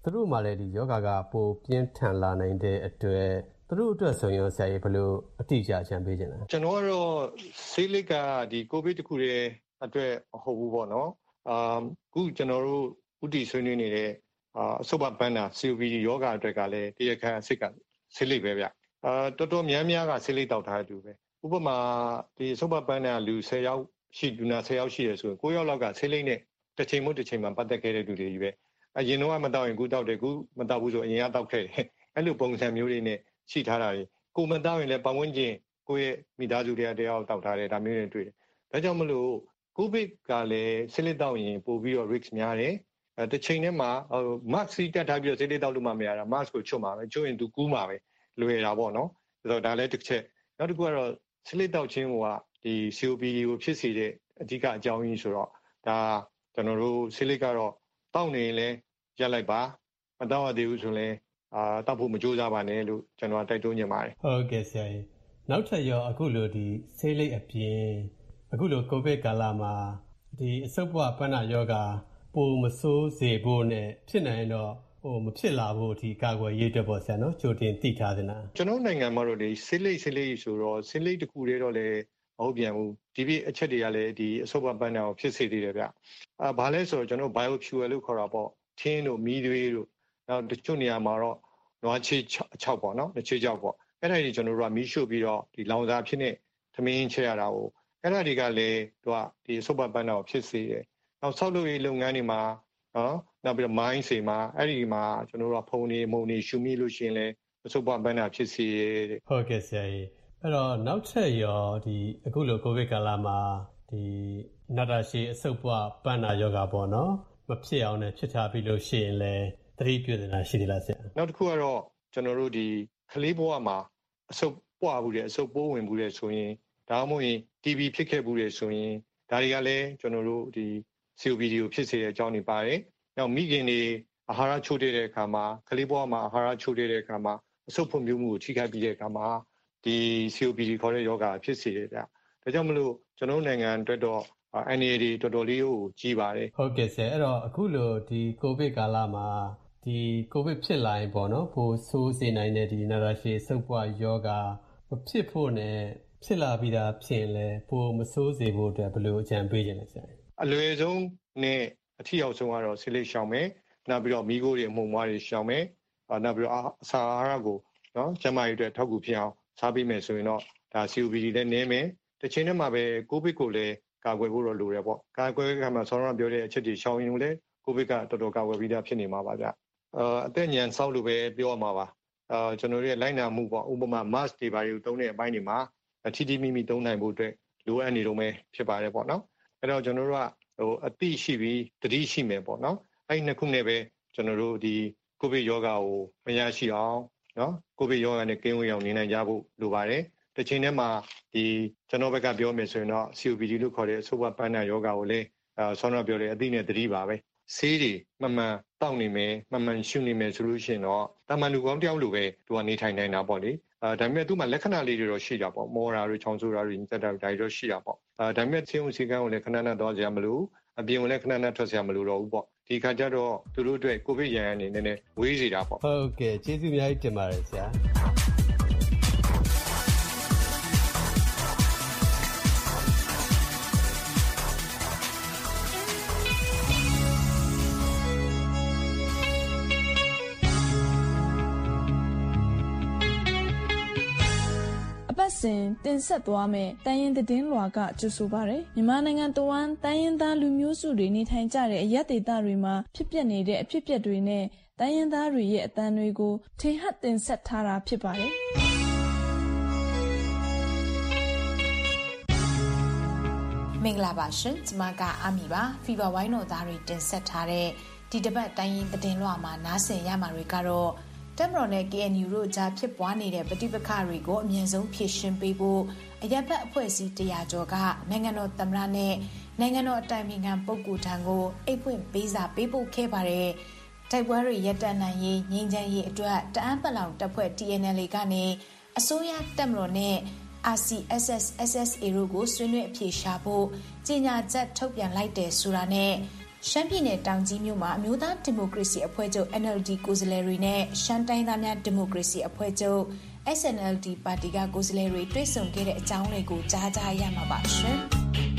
သူတို့မှလည်းဒီယောဂါကပိုပြင်းထန်လာနိုင်တဲ့အတွက်သူတို့အတွက်ဆိုရင်ဆရာကြီးဘယ်လိုအတိအကျအကြံပေးချင်လဲကျွန်တော်ကတော့ဆေးလိပ်ကဒီကိုဗစ်တခုတည်းအတွက်မဟုတ်ဘူးပေါ့နော်ခုကျွန်တော်တို့ဥတီဆွေးနွေးနေတဲ့အဆုတ်ပန်းနာ COPD ယောဂအတွက်ကလည်းတရားခံအစစ်ကဆေးလိပ်ပဲဗျတော်တော်များများကဆေးလိပ်တောက်ထားတူပဲဥပမာဒီအဆုတ်ပန်းနာလူ10ယောက်ရှိလူနာ10ယောက်ရှိရဆိုရင်9ယောက်လောက်ကဆေးလိပ်နဲ့တစ်ချိန်မှတစ်ချိန်မှပတ်သက်ခဲ့တဲ့လူတွေကြီးပဲအရင်တော့မတောက်ရင်ခုတောက်တယ်ခုမတောက်ဘူးဆိုအရင်ကတောက်ခဲ့တယ်အဲ့လိုပုံစံမျိုးတွေနဲ့ရှိထားတာတွေကိုမတောက်ရင်လည်းပတ်ဝန်းကျင်ကိုယ့်ရဲ့မိသားစုတွေတယောက်တောက်ထားတယ်ဒါမျိုးတွေတွေ့တယ်ဒါကြောင့်မလို့ကိုဗစ်ကလည်းဆေးလိပ်တောက်ရင်ပို့ပြီးတော့ risk များတယ်တစ်ချိန်ထဲမှာ mask စီးတက်ထားပြီးတော့ဆေးလိပ်တောက်လို့မှမရတာ mask ကိုချွတ်မှာပဲချွတ်ရင်သူကူးမှာပဲလွယ်တာပေါ့နော်ဆိုတော့ဒါလည်းတစ်ချက်နောက်တစ်ခုကတော့ဆေးလိပ်တောက်ခြင်းကဒီ COPD ကိုဖြစ်စေတဲ့အဓိကအကြောင်းရင်းဆိုတော့ဒါကျွန်တော်တို့ဆေးလိပ်ကတော့တောက်နေရင်လည်းရက်လိုက်ပါမတောက်ရသေးဘူးဆိုရင်တောက်ဖို့မကြိုးစားပါနဲ့လို့ကျွန်တော်တိုက်တွန်းချင်ပါတယ်ဟုတ်ကဲ့ဆရာကြီးနောက်ထပ်ရောအခုလိုဒီဆေးလိပ်အပြင်အခုလိုကိုဗစ်ကာလမှာဒီအဆုတ်ပွားပန်းနာယောဂါပိုမဆိုးစေဖို့နဲ့ဖြစ်နိုင်တော့မဖြစ်လာဖို့ဒီကာကွယ်ရေးအတွက်ပေါ့ဆရာနော်ကြိုတင်သိထားသနာကျွန်တော်နိုင်ငံမှာတော့ဒီဆေးလိပ်ဆိုတော့ဆေးလိပ်တစ်ခုတည်းတော့လည်းမဟုတ်ပြန်ဘူးဒီပြအချက်တွေကလည်းဒီအဆုတ်ပွားပန်းနာကိုဖြစ်စေသေးတယ်ဗျဘာလဲဆိုတော့ကျွန်တော် biofuel လို့ခေါ်တာပေါ့ထင်းတို့မီးသွေးတို့နောက်တချို့နေရာမှာတော့နွားချေ6ပေါ့နော်တစ်ချေ6ပေါ့အဲ့ဒါတွေကျွန်တော်တို့ကမီးရှို့ပြီးတော့ဒီလောင်စာဖြစ်နေသမင်းချက်ရတာကိုအဲ့ဒါတွေကလည်းသူကဒီအဆုတ်ပွားပန်းနာကိုဖြစ်စေတယ်နောက်ဆောက်လုပ်ရေးလုပ်ငန်းတွေမှာနော်နောက်ပြီးတော့ mine တွေမှာအဲ့ဒီမှာကျွန်တော်တို့ကဖုန်နေမုံနေရှူမိလို့ရှိရင်လည်းအဆုတ်ပွားပန်းနာဖြစ်စေတဲ့ဟုတ်ကဲ့ဆရာကြီးအဲ့တော့နောက်ထပ်ရောဒီအခုလိုကိုဗစ်ကာလမှာဒီနာတာရှည်အဆုတ်ပွားပန်းနာယောဂါပေါ့နော်မဖြစ်အောင်နဲ့ဖြစ်ထားပြီးလို့ရှိရင်လည်းသတိပြုသနာရှိသေးလားဆရာနောက်တစ်ခုကတော့ကျွန်တော်တို့ဒီကလေးဘဝမှာအဆုတ်ပွားဘူးတဲ့အဆုတ်ပိုးဝင်ဘူးတဲ့ဆိုရင်ဒါမှမဟုတ်ရင် TB ဖြစ်ခဲ့ဘူးတဲ့ဆိုရင်ဒါတွေကလည်းကျွန်တော်တို့ဒီ COPD ကိုဖြစ်စေတဲ့အကြောင်းတွေပါတယ်။နောက်မိခင်တွေအာဟာရချို့တဲ့အခါမှာကလေးဘဝမှာအာဟာရချို့တဲ့အခါမှာအဆုတ်ဖွံ့ဖြိုးမှုကိုထိခိုက်ပြီးတဲ့အခါမှာဒီ COPD ခေါ်တဲ့ယောဂါဖြစ်စေတယ်ဗျ။ဒါကြောင့်မလို့ကျွန်တော်နိုင်ငံအတွက်တော့NAD တော်တော်လေးကိုကြီးပါတယ်။ဟုတ်ကဲ့ဆရာအဲ့တော့အခုလိုဒီကိုဗစ်ကာလမှာဒီကိုဗစ်ဖြစ်လာရင်ပေါ့နော်ပိုဆိုးစေနိုင်တဲ့ဒီနာတာရှည်အဆုတ်ပွားယောဂါမဖြစ်ဖို့နဲ့ဖြစ်လာပြီးသားဖြစ်လဲပိုမဆိုးစေဖို့အတွက်ဘယ်လိုအကြံပေးခြင်းလဲဆရာအလွယ်ဆုံးနဲ့အထီရောက်ဆုံးကတော့ဆေးလိပ်ရှောင်မယ်နောက်ပြီးတော့မိခိုးတွေအမှုန်မွားတွေရှောင်မယ်နောက်ပြီးတော့အစာအာဟာရကိုနော်ကျန်းမာရေးအတွက်ထောက်ကူဖြစ်အောင်စားပေးမယ်ဆိုရင်တော့ဒါ COPD လည်းနည်းမယ်တစ်ချိန်တည်းမှာပဲကိုဗစ်ကိုလည်းကာကွယ်ဖို့တော့လိုတယ်ပေါ့ကာကွယ်ခါမှာဆောင်းရပြောတဲ့အချက်တွေရှောင်ရင်လည်းကိုဗစ်ကတော်တော်ကာကွယ်ပြီးသားဖြစ်နေမှာပါဗျအသက်ညံဆောက်လို့ပဲပြောရမှာပါကျွန်တော်တို့ရဲ့လိုက်နာမှုပေါ့ဥပမာ mask တွေပါတွေကိုသုံးတဲ့အပိုင်းတွေမှာထိထိမိမိသုံးနိုင်ဖို့အတွက်လိုအပ်နေတော့မယ်ဖြစ်ပါတယ်ပေါ့နော်အဲ့တော့ကျွန်တော်တို့ကအသိရှိပြီးတတိရှိမယ်ပေါ့နော်အဲ့ဒီနှစ်ခုနဲ့ပဲကျွန်တော်တို့ဒီကိုဗစ်ယောဂါကိုမရရှိအောင်နော်ကိုဗစ်ယောဂါနဲ့ကင်းဝေးအောင်နေနိုင်ကြဖို့လိုပါတယ်တစ်ချိန်တည်းမှာဒီကျွန်တော်ဘက်ကပြောမယ်ဆိုရင်တော့ COPD လို့ခေါ်တဲ့အဆုတ်ပွားပန်းနာယောဂါကိုလည်းဆောင်းရပြောတဲ့အသိနဲ့တတိပါပဲဆေးတွေမှန်မှန်တောက်နေမယ်မှန်မှန်ရှုနေမယ်ဆိုလို့ရှိရင်တော့တာမန်လူကောင်းတယောက်လိုပဲသူကနေထိုင်နိုင်တာပေါ့လေဒါပေမဲ့သူ့မှာလက္ခဏာလေးတွေတော့ရှိတာပေါ့မောတာတွေချောင်းဆိုးတာတွေတက်တာတွေတော့ရှိတာပေါ့ဒါပေမဲ့ဆေးဝန်စည်းကမ်းကိုလည်းခဏခဏသွားစရာမလိုအပြင်ကိုလည်းခဏခဏထွက်စရာမလိုတော့ဘူးပေါ့ဒီခါကျတော့သူတို့အတွက်ကိုဗစ်ရန်အနေနဲ့ဝေးစေတာပေါ့ဟုတ်ကဲ့ကျေးဇူးအများကြီးတင်ပါတယ်ဆရာတင်ဆက်သွားမယ်တိုင်းရင်းသတင်းလွှာကကြိုဆိုပါရယ်မြန်မာနိုင်ငံတဝန်းတိုင်းရင်းသားလူမျိုးစုတွေနေထိုင်ကြတဲ့အရပ်ဒေသတွေမှာဖြစ်ပျက်နေတဲ့အဖြစ်အပျက်တွေနဲ့တိုင်းရင်းသားတွေရဲ့အသံတွေကိုထင်ဟပ်တင်ဆက်ထားတာဖြစ်ပါတယ်မင်္ဂလာပါရှင်ကျွန်မကအာမီပါဖီဗာဝိုင်းတော်သားတွေတင်ဆက်ထားတဲ့ဒီတစ်ပတ်တိုင်းရင်းသတင်းလွှာမှာနားဆင်ရမှာတွေကတော့တက်မတော်နဲ့ KNU တို့ကြားဖြစ်ပွားနေတဲ့ပဋိပက္ခတွေကိုအမြင့်ဆုံးဖြေရှင်းပေးဖို့အရပ်ဘက်အဖွဲ့အစည်း100ကျော်ကနိုင်ငံတော်သမ္မတနဲ့နိုင်ငံတော်အတိုင်ပင်ခံပုဂ္ဂိုလ်ထံကိုအိတ်ဖွင့်ပေးစာပေးပို့ခဲ့ပါတယ်။တိုက်ပွဲတွေရပ်တန့်နိုင်ရေးငြိမ်းချမ်းရေးအတွက်တအန်းပလောင်တပ်ဖွဲ့ TNLA ကနေအစိုးရတက်မတော်နဲ့ RCSS SSA တို့ကိုဆွေးနွေးအဖြေရှာဖို့ကြေညာချက်ထုတ်ပြန်လိုက်တယ်ဆိုတာနဲ့ရှမ်းပြည်နယ်တောင်ကြီးမြို့မှာအမျိုးသားဒီမိုကရေစီအဖွဲ့ချုပ် NLD ကိုယ်စားလှယ်တွေနဲ့ရှမ်းတိုင်းသားများဒီမိုကရေစီအဖွဲ့ချုပ် SNLD ပါတီကကိုယ်စားလှယ်တွေတွေ့ဆုံခဲ့တဲ့အကြောင်းတွေကိုကြားရမှာပါရှင်။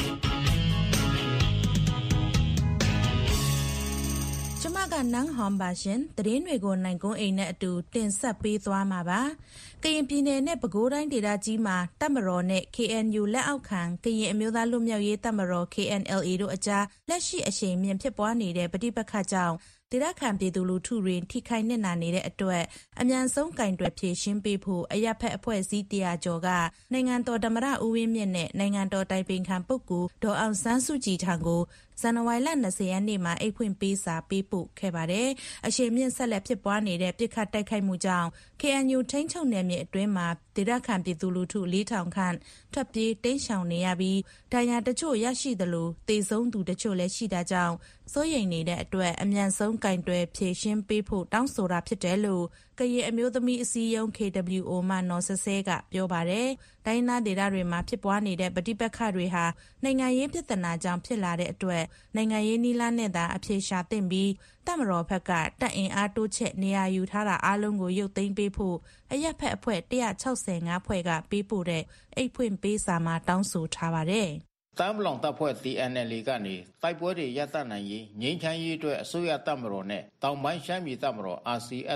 ကျမကနန်းဟွန်ပါရှင်သတင်းတွေကိုနိုင်ကုန်းအိမ်နဲ့အတူတင်ဆက်ပေးသွားမှာပါ။ကရင်ပြည်နယ်နဲ့ပဲခူးတိုင်းဒေသကြီးမှာတပ်မတော်နဲ့ KNU လက်အောက်ခံကရင်အမျိုးသားလွတ်မြောက်ရေးတပ်မတော် KNLA တို့အကြားလက်ရှိအရှိန်မြင့်ဖြစ်ပွားနေတဲ့ပဋိပက္ခကြောင့်ဒေသခံပြည်သူလူထုတွေထိခိုက်နစ်နာနေတဲ့အတွက်အမြန်ဆုံးကင်တွယ်ဖြေရှင်းပေးဖို့အရပ်ဖက်အဖွဲ့အစည်း100ကျော်ကနိုင်ငံတော်သမ္မတဦးဝင်းမြင့်နဲ့နိုင်ငံတော်တိုင်ပင်ခံပုဂ္ဂိုလ်ဒေါ်အောင်ဆန်းစုကြည်ထံကိုဇန်နဝါရီလ20ရက်နေ့မှာအိတ်ဖွင့်ပေးစာပေးပို့ခဲ့ပါတယ်။အရှိန်မြင့်ဆက်လက်ဖြစ်ပွားနေတဲ့ပစ်ခတ်တိုက်ခိုက်မှုကြောင့် KNU ထိန်းချုပ်နယ်မြေအတွင်းမှာဒေသခံပြည်သူလူထု4000ခန့်ထွက်ပြေးတိမ်းရှောင်နေရပြီးဒဏ်ရာတချို့ရရှိသလိုသေဆုံးသူတချို့လည်းရှိတာကြောင့်စိုးရိမ်နေတဲ့အတွက်အမြန်ဆုံးကင်တွယ်ဖြေရှင်းပေးဖို့တောင်းဆိုတာဖြစ်တယ်လို့ကရင်အမျိုးသမီးအစည်းအရုံး KWO မှနော်ဆဆဲကပြောပါတယ်။တိုင်းနာဒေသတွေမှာဖြစ်ပွားနေတဲ့ပဋိပက္ခတွေဟာနိုင်ငံရေးပြဿနာကြောင့်ဖြစ်လာတဲ့အတွက်နိုင်ငံရေးနည်းလမ်းနဲ့သာအဖြေရှာသင့်ပြီးတပ်မတော်ဘက်ကတပ်အင်အားတိုးချဲ့နေရာယူထားတာအားလုံးကိုရုပ်သိမ်းပေးဖို့အရက်ဖက်အဖွဲ့165ဖွဲ့ကပေးပို့တဲ့အိတ်ဖွင့်ပေးစာမှာတောင်းဆိုထားပါတယ်။တမ်ဘလောင်တပ်ဖွဲ့ TNLA ကနေတိုက်ပွဲတွေရပ်တန့်နိုင်ရေးငြိမ်းချမ်းရေးအတွက်အစိုးရတပ်မတော်နဲ့တောင်ပိုင်းရှမ်းပြည်တပ်မတော်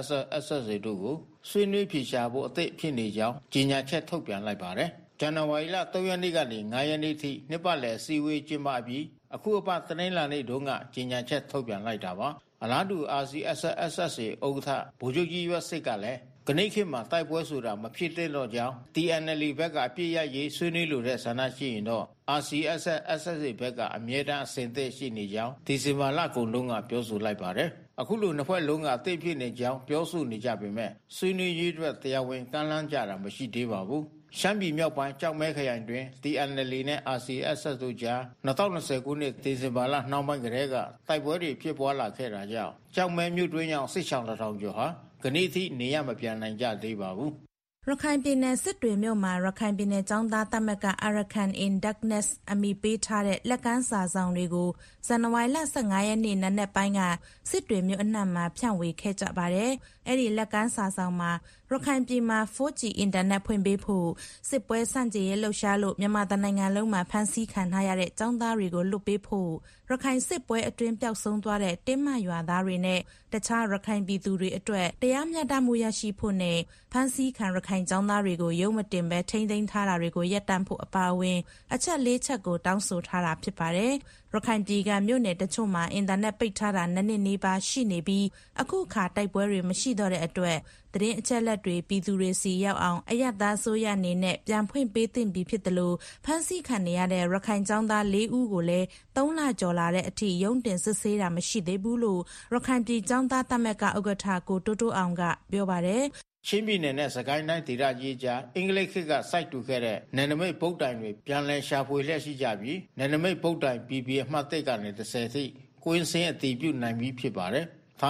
RCSS တို့ကိုဆွေးနွေးဖြေရှာဖို့အသင့်ဖြစ်နေကြောင်းကြေညာချက်ထုတ်ပြန်လိုက်ပါတယ်။ဇန်နဝါရီလ3ရက်နေ့ကနေ9ရက်နေ့ထိနှစ်ပတ်လည်အစည်းအဝေးကျင်းပပြီးအခုအပတ်တနင်္လာနေ့တုန်းကကြေညာချက်ထုတ်ပြန်လိုက်တာပါ။အလားတူ RCSS ဥက္ကဋ္ဌဗိုလ်ချုပ်ကြီးရွက်စစ်ကလည်းကနေ့ခေတ်မှာတိုက်ပွဲဆိုတာမဖြစ်သင့်တော့ကြောင်း TNLA ဘက်ကအပြစ်ရရေးဆွေးနွေးလိုတဲ့ဆန္ဒရှိရင်တော့ RCSS ဘက်ကအမြဲတမ်းအစဉ်သင့်ရှိနေကြောင်းဒီဇင်ဘာလကုန်လုံးကပြောဆိုလိုက်ပါတယ်။အခုလိုနှစ်ဖွဲ့လုံးကအသိဖြစ်နေကြောင်းပြောဆိုနေကြပေမဲ့ဆွေးနွေးရေးအတွက်တရားဝင်ကမ်းလှမ်းကြတာမရှိသေးပါဘူး။ရှမ်းပြည်မြောက်ပိုင်းကြောက်မဲခရိုင်တွင် TNLA နဲ့ RCSS တို့ကြား2020ခုနှစ်ဒီဇင်ဘာလနှောင်းပိုင်းကတည်းကတိုက်ပွဲတွေဖြစ်ပွားလာခဲ့တာကြောင့်ကြောက်မဲမြို့တွင်းရောက်စစ်ဆောင်1000ကျော်ဟာကနေ့ထိနေရမပြန်နိုင်ကြသေးပါဘူး။ရခိုင်ပြည်နယ်စစ်တွေမြို့မှာရခိုင်ပြည်နယ်ကျောင်းသားသမဂ္ဂ Arakan in Darkness အမည်ပေးထားတဲ့လက်ကမ်းစာဆောင်တွေကိုဇန်နဝါရီလ15ရက်နေ့နံနက်ပိုင်းကစစ်တွေမြို့အနှံ့မှာဖြန့်ဝေခဲ့ကြပါတယ်။အဲ့ဒီလက်ကမ်းစာဆောင်မှာရခိုင်ပြည်မှာ 4G အင်တာနက်ဖွင့်ပေးဖို့စစ်ပွဲစန့်ကျင်ရေးလှုပ်ရှားလို့မြန်မာနိုင်ငံလုံးမှာဖမ်းဆီးခံထားရတဲ့ကျောင်းသားတွေကိုလွတ်ပေးဖို့ရခိုင်စစ်ပွဲအတွင်းပျောက်ဆုံးသွားတဲ့တင်းမရွာသားတွေနဲ့တခြားရခိုင်ပြည်သူတွေအတွက်တရားမျှတမှုရရှိဖို့နဲ့ဖမ်းဆီးခံရခိုင်ကျောင်းသားတွေကိုရုံးမတင်ပဲထိန်းသိမ်းထားတာတွေကိုရပ်တန့်ဖို့အပါအဝင်အချက်၄ချက်ကိုတောင်းဆိုထားတာဖြစ်ပါတယ်။ရခိုင်ပြည်ကမြို့နယ်တချို့မှာအင်တာနက်ပိတ်ထားတာ2နှစ်နီးပါးရှိနေပြီးအခုခါတိုက်ပွဲတွေမရှိတော့တဲ့အတွက်သတင်းအချက်လက်တွေပြည်သူတွေစီရောက်အောင်အရပ်သားဆိုရအနေနဲ့ပြန်ဖွင့်ပေးသင့်ပြီဖြစ်တယ်လို့ဖမ်းဆီးခံနေရတဲ့ရခိုင်ကျောင်းသား4ဦးကိုလည်း3လကျော်လာတဲ့အထိရုံးတင်စစ်ဆေးတာမရှိသေးဘူးလို့ရခိုင်ပြည်ကျောင်းသားသမဂ္ဂဥက္ကဋ္ဌကိုတိုးတိုးအောင်ကပြောပါတယ်ချင်းပြည်နယ်နဲ့စကိုင်းတိုင်းဒေသကြီးကြားအင်္ဂလိပ်ခေတ်ကစိုက်တူခဲ့တဲ့နယ်နိမိတ်ဗုဒ္ဓံတွေပြန်လည်ရှာဖွေလျက်ရှိကြပြီးနယ်နိမိတ်ဗုဒ္ဓံ PP အမှတ်1ကနေ30ထိကွင်းစင်းအတည်ပြုနိုင်ပြီးဖြစ်ပါတယ်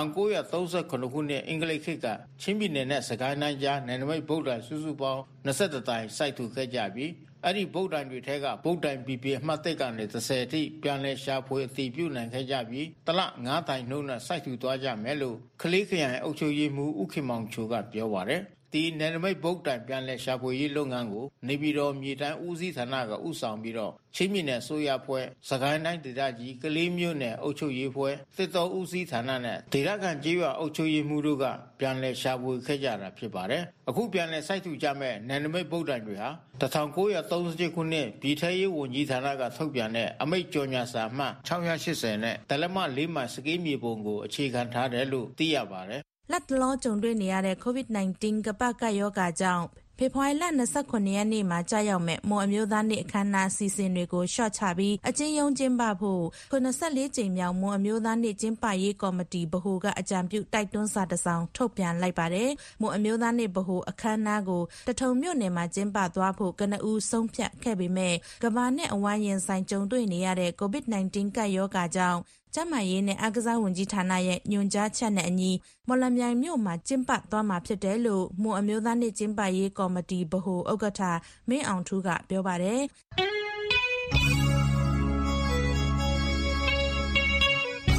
1939ခုနှစ်အင်္ဂလိပ်ခေတ်ကချင်းပြည်နယ်နဲ့စကိုင်းတိုင်းကြားနယ်နိမိတ်ဗုဒ္ဓံစုစုပေါင်း21တိုင်စိုက်ထူခဲ့ကြပြီးအဲ့ဒီဗုဒ္ဓံတွေထဲကဗုဒ္ဓံ PP အမှတ်1ကနေ30ထိပြန်လည်ရှာဖွေအတည်ပြုနိုင်ခဲ့ကြပြီးတလ9တိုင်နှုန်းနဲ့စိုက်ထူသွားကြမယ်လို့ကလေးခရိုင်အုပ်ချုပ်ရေးမှူးဦးခင်မောင်ချိုကပြောပါတယ်ဒီနယ်နိမိတ်ဗုဒ္ဓံပြန်လည်ရှာဖွေရေးလုပ်ငန်းကိုနေပြည်တော်မြေတိုင်းဦးစီးဌာနကဥဆောင်ပြီးတော့ချင်းပြည်နယ်ဆိုရဖွဲ့စကိုင်းတိုင်းဒေသကြီးကလေးမြို့နယ်အုပ်ချုပ်ရေးဖွဲ့တစ်တော်ဦးစီးဌာနနဲ့ဒေသခံကြေးရွာအုပ်ချုပ်ရေးမှူးတို့ကပြန်လည်ရှာဖွေခဲ့ကြတာဖြစ်ပါတယ်အခုပြန်လည်စိုက်ထူကြမဲ့နယ်နိမိတ်ဗုဒ္ဓံတွေဟာ1938ခုနှစ်ပြည်ထရေးဝန်ကြီးဌာနကထုတ်ပြန်တဲ့အမိန့်ကြော်ညာစာမှတ်680နဲ့တလက်မ4မှစကေးမြေပုံကိုအခြေခံထားတယ်လို့သိရပါတယ်လက်တလောကြုံတွေ့နေရတဲ့ COVID-19 ကပတ်ကပ်ရောဂါကြောင့်ဖေဖော်ဝါရီလ29ရက်နေ့မှာကြာရောက်မဲ့မွန်အမျိုးသားနေ့အခမ်းအနားအစီအစဉ်တွေကိုရှော့ချပြီးအကျဉ်းရုံးကျင်းပဖို့94ကြိမ်မြောက်မွန်အမျိုးသားနေ့ကျင်းပရေးကော်မတီဗဟိုကအကြံပြုတိုက်တွန်းစာတစ်စောင်ထုတ်ပြန်လိုက်ပါတယ်။မွန်အမျိုးသားနေ့ဗဟိုအခမ်းအနားကိုတထုံမြို့နယ်မှာကျင်းပသွားဖို့ကနဦးဆုံးဖြတ်ခဲ့ပေမဲ့ကမ္ဘာနဲ့အဝိုင်းရင်ဆိုင်ကြုံတွေ့နေရတဲ့ COVID-19 ကပ်ရောဂါကြောင့်ကျန်းမာရေးနဲ့အားကစားဝန်ကြီးဌာနရဲ့ညွှန်ကြားချက်နဲ့အညီမော်လမြိုင်မြို့မှာကျင်းပသွားမှာဖြစ်တယ်လို့မွန်အမျိုးသားနေ့ကျင်းပရေးကော်မတီဗဟိုဥက္ကဋ္ဌမင်းအောင်ထူးကပြောပါတယ်။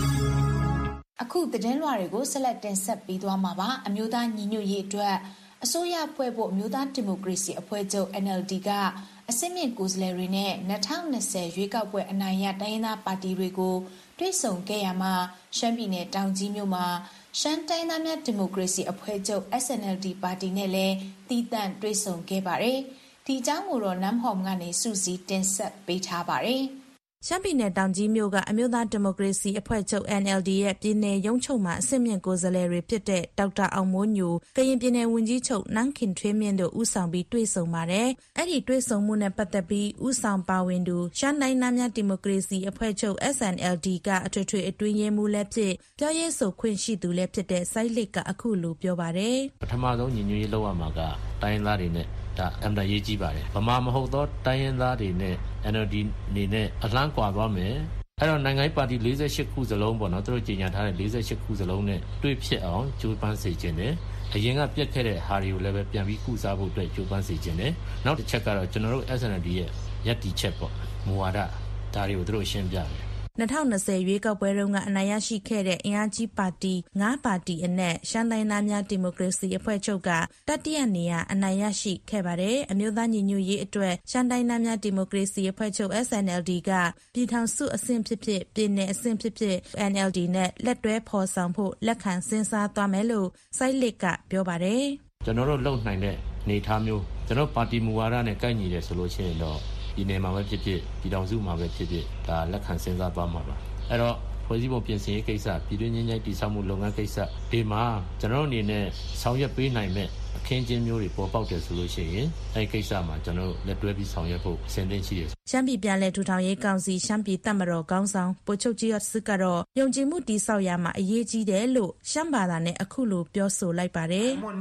အခုသတင်းလွှာတွေကိုဆက်လက်တင်ဆက်ပေးသွားမှာပါအမျိုးသားညီညွတ်ရေးအတွက်အစိုးရဖွဲ့ဖို့အမျိုးသားဒီမိုကရေစီအဖွဲ့ချုပ် NLD ကအစစ်မြင့်ကိုယ်စားလှယ်တွေနဲ့2020ရွေးကောက်ပွဲအနိုင်ရတိုင်းရင်းသားပါတီတွေကိုတွေ့ဆုံခဲ့ရမှာရှမ်းပြည်နယ်တောင်ကြီးမြို့မှာရှမ်းတိုင်းသားများဒီမိုကရေစီအဖွဲ့ချုပ် SNLD ပါတီနဲ့လည်းတည်တံ့တွေ့ဆုံခဲ့ပါတယ်ဒီအကြောင်းကိုတော့နမ်ဟောမ်ကနေစုစည်းတင်ဆက်ပေးထားပါတယ်ရှမ်းပြည်နယ်တောင်ကြီးမြို့ကအမျိုးသားဒီမိုကရေစီအဖွဲ့ချုပ် NLD ရဲ့ပြည်နယ်ရုံးချုပ်မှာအစစ်မြင့်ကိုယ်စားလှယ်တွေဖြစ်တဲ့ဒေါက်တာအောင်မိုးညိုကရင်ပြည်နယ်ဝန်ကြီးချုပ်နန်းခင်ထွေးမြင့်တို့ဦးဆောင်ပြီးတွေ့ဆုံပါတယ်။အဲ့ဒီတွေ့ဆုံမှုနဲ့ပတ်သက်ပြီးဦးဆောင်ပါဝင်သူရှမ်းတိုင်းသားများဒီမိုကရေစီအဖွဲ့ချုပ် SNLD ကအထွေထွေအတွင်းရေးမှူးလည်းဖြစ်ပြောရေးဆိုခွင့်ရှိသူလည်းဖြစ်တဲ့စိုင်းလစ်ကအခုလိုပြောပါတယ်။ပထမဆုံးညီညွတ်ရေးလုပ်ရမှာကတိုင်းသားတွေနဲ့ဒါအမှန်ရေးကြည့်ပါတယ်ဗမာမဟုတ်သောတိုင်းရင်းသားတွေနဲ့ NLD နေနဲ့အလှမ်းကွာသွားမယ်အဲ့တော့နိုင်ငံရေးပါတီ48ခုစလုံးပေါ့နော်သူတို့ကြေညာထားတဲ့48ခုစလုံးနဲ့တွေ့ဖြစ်အောင်ကြိုးပမ်းစေခြင်းနဲ့အရင်ကပြတ်ခဲ့တဲ့ဟာတွေကိုလည်းပဲပြန်ပြီးကုစားဖို့အတွက်ကြိုးပမ်းစေခြင်းနဲ့နောက်တစ်ချက်ကတော့ကျွန်တော်တို့ SNLD ရဲ့ယက်တီချက်ပေါ့မူဝါဒဒါတွေကိုသူတို့ရှင်းပြတယ် 2020ရွေးကောက်ပွဲတုန်းကအနိုင်ရရှိခဲ့တဲ့အင်အားကြီးပါတီ9ပါတီအနက်ရှမ်းတိုင်းသားများဒီမိုကရေစီအဖွဲ့ချုပ်ကတတိယနေရာအနိုင်ရရှိခဲ့ပါတယ်။အမျိုးသားညီညွတ်ရေးအတွက်ရှမ်းတိုင်းသားများဒီမိုကရေစီအဖွဲ့ချုပ် SNLD ကပြည်ထောင်စုအဆင့်ဖြစ်ဖြစ်ပြည်နယ်အဆင့်ဖြစ်ဖြစ် NLD နဲ့လက်တွဲဖော်ဆောင်ဖို့လက်ခံစဉ်းစားသွားမယ်လို့စိုင်းလစ်ကပြောပါတယ်။ကျွန်တော်တို့လုံနိုင်တဲ့နေသားမျိုးကျွန်တော်ပါတီမူဝါဒနဲ့ကိုက်ညီတယ်ဆိုလို့ရှိရင်တော့ဒီနေမှာပဲဖြစ်ဖြစ်ပြည်ထောင်စုမှာပဲဖြစ်ဖြစ်ဒါလက်ခံစဉ်းစားသွားမှာပါအဲ့တော့ဖွဲ့စည်းပုံပြင်ဆင်ရေးကိစ္စပြည်တွင်းငြိမ်းချမ်းတည်ဆောက်မှုလုပ်ငန်းကိစ္စဒီမှာကျွန်တော်အနေနဲ့ဆောင်ရွက်ပေးနိုင်မဲ့အခင်းချင်းမျိုးတွေပေါ်ပေါက်တယ်ဆိုလို့ရှိရင်အဲ့ကိစ္စမှာကျွန်တော်လက်တွဲပြီးဆောင်ရွက်ဖို့အဆင်သင့်ရှိတယ်ရှမ်းပြည်ပြည်လဲထူထောင်ရေးကောင်စီရှမ်းပြည်တပ်မတော်ခေါင်းဆောင်ပိုချုပ်ကြီးစစ်ကတော့ယုံကြည်မှုတည်ဆောက်ရမှာအရေးကြီးတယ်လို့ရှမ်းဘာသာနဲ့အခုလိုပြောဆိုလိုက်ပါတယ်အ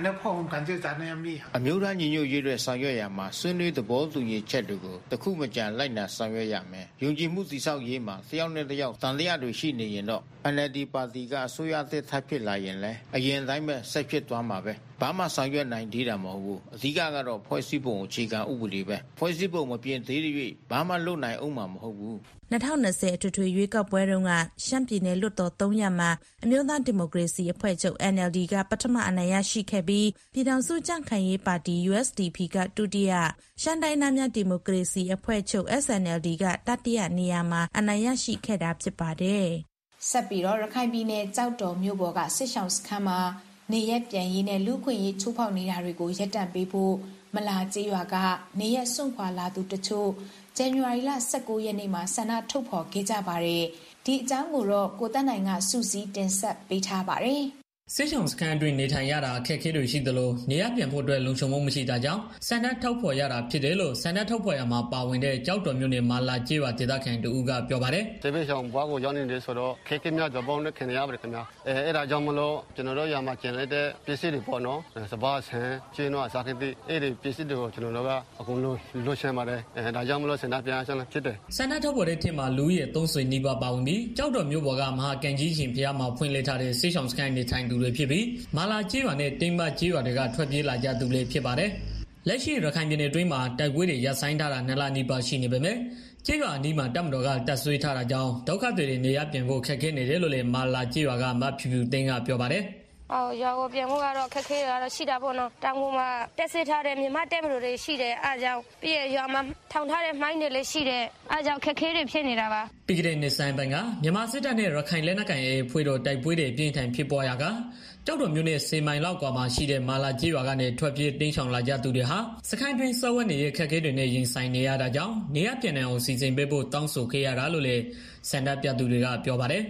မျိုးသားညီညွတ်ရေးအတွက်ဆောင်ရွက်ရမှာဆွေးနွေးသဘောတူညီချက်တွေကိုတခုမကြံလိုက်နာဆောင်ရွက်ရမယ်ယုံကြည်မှုတည်ဆောက်ရေးမှာတယောက်နဲ့တယောက်တန်တရားတွေရှိနေရင်တော့ NLD ပါတီကအစိုးရအသစ်ထပ်ဖြစ်လာရင်လည်းအရင်တိုင်းပဲဆက်ဖြစ်သွားမှာပဲဘာမှဆောင်ရွက်နိုင်သေးတာမဟုတ်ဘူးအဓိကကတော့ဖွဲ့စည်းပုံအခြေခံဥပဒေပဲဖွဲ့စည်းပုံမပြင်သေးတဲ့၍ဘာမှလုပ်နိုင်အောင်မှာမဟုတ်ဘူး 2020အထွေထွေရွေးကောက်ပွဲတုန်းကရှမ်းပြည်နယ်လွှတ်တော်3ရပ်မှာအမျိုးသားဒီမိုကရေစီအဖွဲ့ချုပ် NLD ကပထမအနိုင်ရရှိခဲ့ပြီးပြည်ထောင်စုကြံ့ခိုင်ရေးပါတီ USDP ကဒုတိယရှမ်းတိုင်းသားများဒီမိုကရေစီအဖွဲ့ချုပ် SNLD ကတတိယနေရာမှာအနိုင်ရရှိခဲ့တာဖြစ်ပါတယ်ဆက်ပြီးတော့ရခိုင်ပြည်နယ်ကြောက်တော်မြို့ပေါ်ကစစ်ဆောင်စခန်းမှာနေရက်ပြန်ရေးနဲ့လူခွင့်ရေးချိုးဖောက်နေတာတွေကိုရပ်တန့်ပေးဖို့မလာကျေးရွာကနေရက်စွန့်ခွာလာသူတချို့ဇန်နဝါရီလ19ရက်နေ့မှာဆန္ဒထုတ်ဖော်ခဲ့ကြပါတယ်ဒီအကြောင်းကိုတော့ကိုတက်နိုင်ကစုစည်းတင်ဆက်ပေးထားပါတယ်စစ်ဆောင်စခန်းအတွင်းနေထိုင်ရတာအခက်အခဲတွေရှိသလိုနေရပြန်ဖို့အတွက်လုံခြုံမှုမရှိတာကြောင့်ဆန္ဒထုတ်ဖော်ရတာဖြစ်တယ်လို့ဆန္ဒထုတ်ဖော်ရမှာပါဝင်တဲ့ကြောက်တော်မြို့နယ်မာလာကျေးရွာဒေသခံတူကပြောပါတယ်။စစ်ဆောင်ဘွားကိုရောက်နေတယ်ဆိုတော့ခက်ခဲများကြပေါင်းနဲ့ခင်ရပါတယ်ခင်ဗျာ။အဲ့ဒါကြောင့်မလို့ကျွန်တော်တို့ရမှာကျင်လိုက်တဲ့ပစ္စည်းတွေပေါ့နော်။စပါးဆန်ကျင်းတော့အစားခက်တဲ့အဲ့ဒီပစ္စည်းတွေကိုကျွန်တော်တို့ကအကုန်လုံးလွှတ်ရှင်းပါတယ်။ဒါကြောင့်မလို့ဆန္ဒပြန်ဆန်းဖြစ်တယ်။ဆန္ဒထုတ်ဖော်တဲ့ထင်မှာလူရဲ့3ဆွေနီးပါးပါဝင်ပြီးကြောက်တော်မြို့ပေါ်ကမဟာကန်ကြီးရှင်ဖျားမှာဖွင့်လှစ်ထားတဲ့စစ်ဆောင်စခန်းနေထိုင်သူတွေဖြစ်ပြီးမာလာကျေးရွာနဲ့တိမ်မကျေးရွာတွေကထွက်ပြေးလာကြသူတွေဖြစ်ပါတယ်။လက်ရှိရခိုင်ပြည်နယ်တွင်းမှာတိုက်ပွဲတွေရပ်ဆိုင်းထားတာ2လနီးပါးရှိနေပေမဲ့ကျေးရွာအနီးမှာတပ်မတော်ကတပ်ဆွဲထားတာကြောင့်ဒုက္ခတွေနေရပြန်ဖို့ခက်ခဲနေတယ်လို့လည်းမာလာကျေးရွာကမဖြူဖြူသိန်းကပြောပါတယ်။ရွာကိုပြန်ဖို့ကတော့ခက်ခဲကတော့ရှိတာပေါ့နော်တောင်ပေါ်မှာတက်စစ်ထားတဲ့မြန်မာတက်မတော်တွေရှိတယ်အားကြောင့်ပြီးရရွာမှာထောင်ထားတဲ့မိုင်းတွေလည်းရှိတယ်အားကြောင့်ခက်ခဲတွေဖြစ်နေတာပါပြီးခဲ့တဲ့နှစ်ဆိုင်ပိုင်းကမြန်မာစစ်တပ်နဲ့ရခိုင်လက်နက်ကိုင်ရေးဖွဲ့တော်တိုက်ပွဲတွေပြင်းထန်ဖြစ်ပေါ်ရာကကြောက်တော်မြို့နယ်စေမိုင်လောက်ကွာမှာရှိတဲ့မာလာကျေးရွာကနေထွက်ပြေးတင်းချောင်လာကြသူတွေဟာစခိုင်းတွင်စောဝတ်နေတဲ့ခက်ခဲတွေနဲ့ရင်ဆိုင်နေရတာကြောင့်နေရပြန်နိုင်အောင်စီစဉ်ပေးဖို့တောင်းဆိုခဲ့ရတာလို့လည်းစန္ဒပြသူတွေကပြောပါတယ်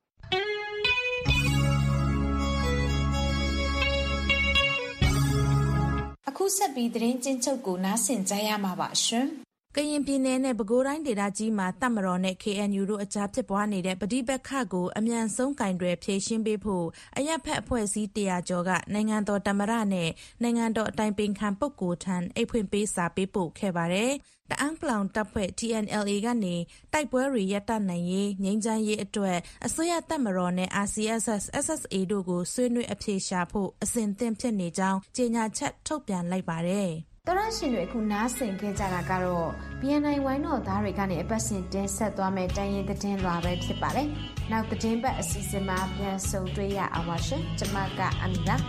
အခုဆက်ပြီးသတင်းကျဉ်းချုပ်ကိုနားဆင်ကြရမှာပါရှင်ကရင်ပြည်နယ်နဲ့ပဲခူးတိုင်းဒေသကြီးမှာတပ်မတော်နဲ့ KNU တို့အကြားဖြစ်ပွားနေတဲ့ပဋိပက္ခကိုအမြန်ဆုံးကင်တွယ်ဖြေရှင်းပေးဖို့အရပ်ဖက်အဖွဲ့အစည်း100ကျော်ကနိုင်ငံတော်သမ္မတနဲ့နိုင်ငံတော်အတိုင်ပင်ခံပုဂ္ဂိုလ်ထံအိတ်ဖွင့်ပေးစာပေးပို့ခဲ့ပါတယ်။တအန်းပလောင်တပ်ဖွဲ့ TNLA ကနေတိုက်ပွဲတွေရပ်တန့်နိုင်ရေးငြိမ်းချမ်းရေးအတွက်အစိုးရတပ်မတော်နဲ့ RCSS SSA တို့ကိုဆွေးနွေးအဖြေရှာဖို့အစဉ်သင့်ဖြစ်နေကြောင်းကြေညာချက်ထုတ်ပြန်လိုက်ပါတယ်။တော်ရရှင်တွေအခုနားဆင်ခဲ့ကြတာကတော့ BNI ဝိုင်းတော်သားတွေကနေအပတ်စဉ်တင်ဆက်သွားမယ့်တိုင်းရင်းသတင်းလွှာပဲဖြစ်ပါတယ်။နောက်သတင်းပတ်အစီအစဉ်မှာပြန်ဆုံတွေ့ရအောင်ပါရှင်။ကျွန်မကအမီပါ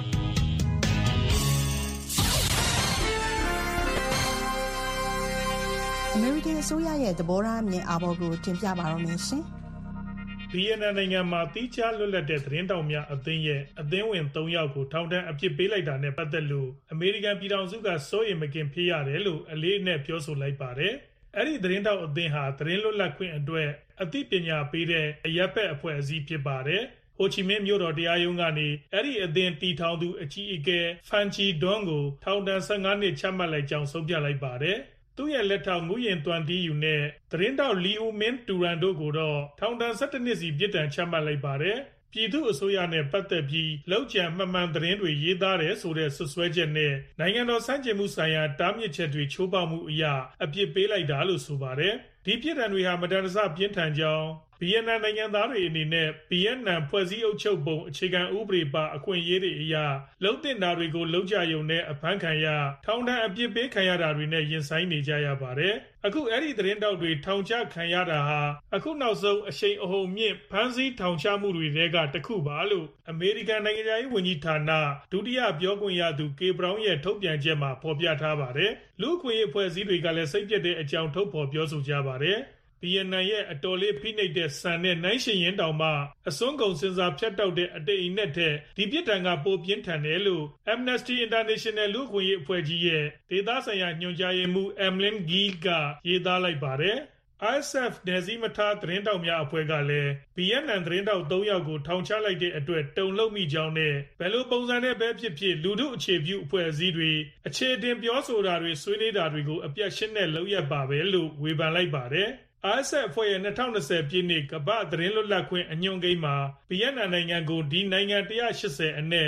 အမေရိကန်အစိုးရရဲ့သဘောထားအမြင်အာဘော်ကိုတင်ပြပါတော့မယ်ရှင်။ BNN နိုင်ငံမှာတီးခြားလွတ်လပ်တဲ့သတင်းတောင်များအသင်းရဲ့အသင်းဝင်3ယောက်ကိုထောင်ဒဏ်အပြစ်ပေးလိုက်တာနဲ့ပတ်သက်လို့အမေရိကန်ပြည်ထောင်စုကစိုးရိမ်မကင်းဖြစ်ရတယ်လို့အလေးအနက်ပြောဆိုလိုက်ပါတယ်။အဲ့ဒီသတင်းတောင်အသင်းဟာသတင်းလွတ်လပ်ခွင့်အတွက်အသိပညာပေးတဲ့အရပ်ဘက်အဖွဲ့အစည်းဖြစ်ပါတယ်။ဟိုချီမင်းမြို့တော်တရားရုံးကနေအဲ့ဒီအသင်းတည်ထောင်သူအကြီးအကဲဖန်ချီဒွန်ကိုထောင်ဒဏ်15နှစ်ချမှတ်လိုက်ကြောင်းဆုံးဖြတ်လိုက်ပါတယ်။သူ့ရဲ့လက်ထောက်ငူရင်သွမ်တီယူနဲ့သတင်းတောက်လီဟူမင်းတူရန်တို့ကိုတော့ထောင်ဒဏ်17နှစ်စီပြစ်ဒဏ်ချမှတ်လိုက်ပါတယ်။ပြည်သူ့အစိုးရနဲ့ပတ်သက်ပြီးလောက်ကျန်မှန်မှန်သတင်းတွေရေးသားတယ်ဆိုတဲ့ဆွဆွဲချက်နဲ့နိုင်ငံတော်စံကျင်မှုဆိုင်ရာတားမြစ်ချက်တွေချိုးဖောက်မှုအရာအပြစ်ပေးလိုက်တာလို့ဆိုပါတယ်။ဒီပြစ်ဒဏ်တွေဟာမတန်တဆပြင်းထန်ကြောင်းBNN နိုင်ငံသားတွေအနေနဲ့ BNN ဖွဲ့စည်းအုပ်ချုပ်ပုံအခြေခံဥပဒေပါအခွင့်အရေးတွေအရလုံသင့်တာတွေကိုလုံကြရုံနဲ့အဖမ်းခံရထောင်ဒဏ်အပြစ်ပေးခံရတာတွေနဲ့ရင်ဆိုင်နေကြရပါတယ်။အခုအဲ့ဒီသတင်းတောက်တွေထောင်ချခံရတာဟာအခုနောက်ဆုံးအရှိန်အဟုန်မြင့်ဖမ်းဆီးထောင်ချမှုတွေကတခုပါလို့အမေရိကန်နိုင်ငံသားရေးဝန်ကြီးဌာနဒုတိယပြောခွင့်ရသူကေဘရောင်းရဲ့ထုတ်ပြန်ချက်မှာဖော်ပြထားပါတယ်။လူ့အခွင့်အရေးအဖွဲ့အစည်းတွေကလည်းစိတ်ပြည့်တဲ့အကြောင်းထုတ်ဖော်ပြောဆိုကြပါတယ်။ BNN ရဲ့အတော်လေးဖိနှိပ်တဲ့စံနဲ့နိုင်ရှင်ရင်တောင်မှအစွန်းကုန်စင်စာဖြတ်တောက်တဲ့အတိတ်အနက်ထက်ဒီပြစ်ဒဏ်ကပိုပြင်းထန်တယ်လို့ Amnesty International လူ့အခွင့်အရေးအဖွဲ့ကြီးရဲ့ဒေသဆိုင်ရာညွှန်ကြားရေးမှူး Emlyn Gill ကရေးသားလိုက်ပါတယ်။ ISF နယ်စည်းမထားသတင်းတောက်များအဖွဲ့ကလည်း BNN သတင်းတောက်3ယောက်ကိုထောင်ချလိုက်တဲ့အတွက်တုန်လှုပ်မိကြောင်းနဲ့ဘယ်လိုပုံစံနဲ့ပဲဖြစ်ဖြစ်လူထုအခြေပြုအဖွဲ့အစည်းတွေအခြေတင်ပြောဆိုတာတွေဆွေးနွေးတာတွေကိုအပြတ်ရှင်းတဲ့လုပ်ရပါပဲလို့ဝေဖန်လိုက်ပါတယ်။ ISF အဖွဲ့ရဲ့2020ပြည့်နှစ်ကမ္ဘာ့သတင်းလွတ်လပ်ခွင့်အညွှန်းကိန်းမှာ BNN နိုင်ငံကိုဒီနိုင်ငံ180အနက်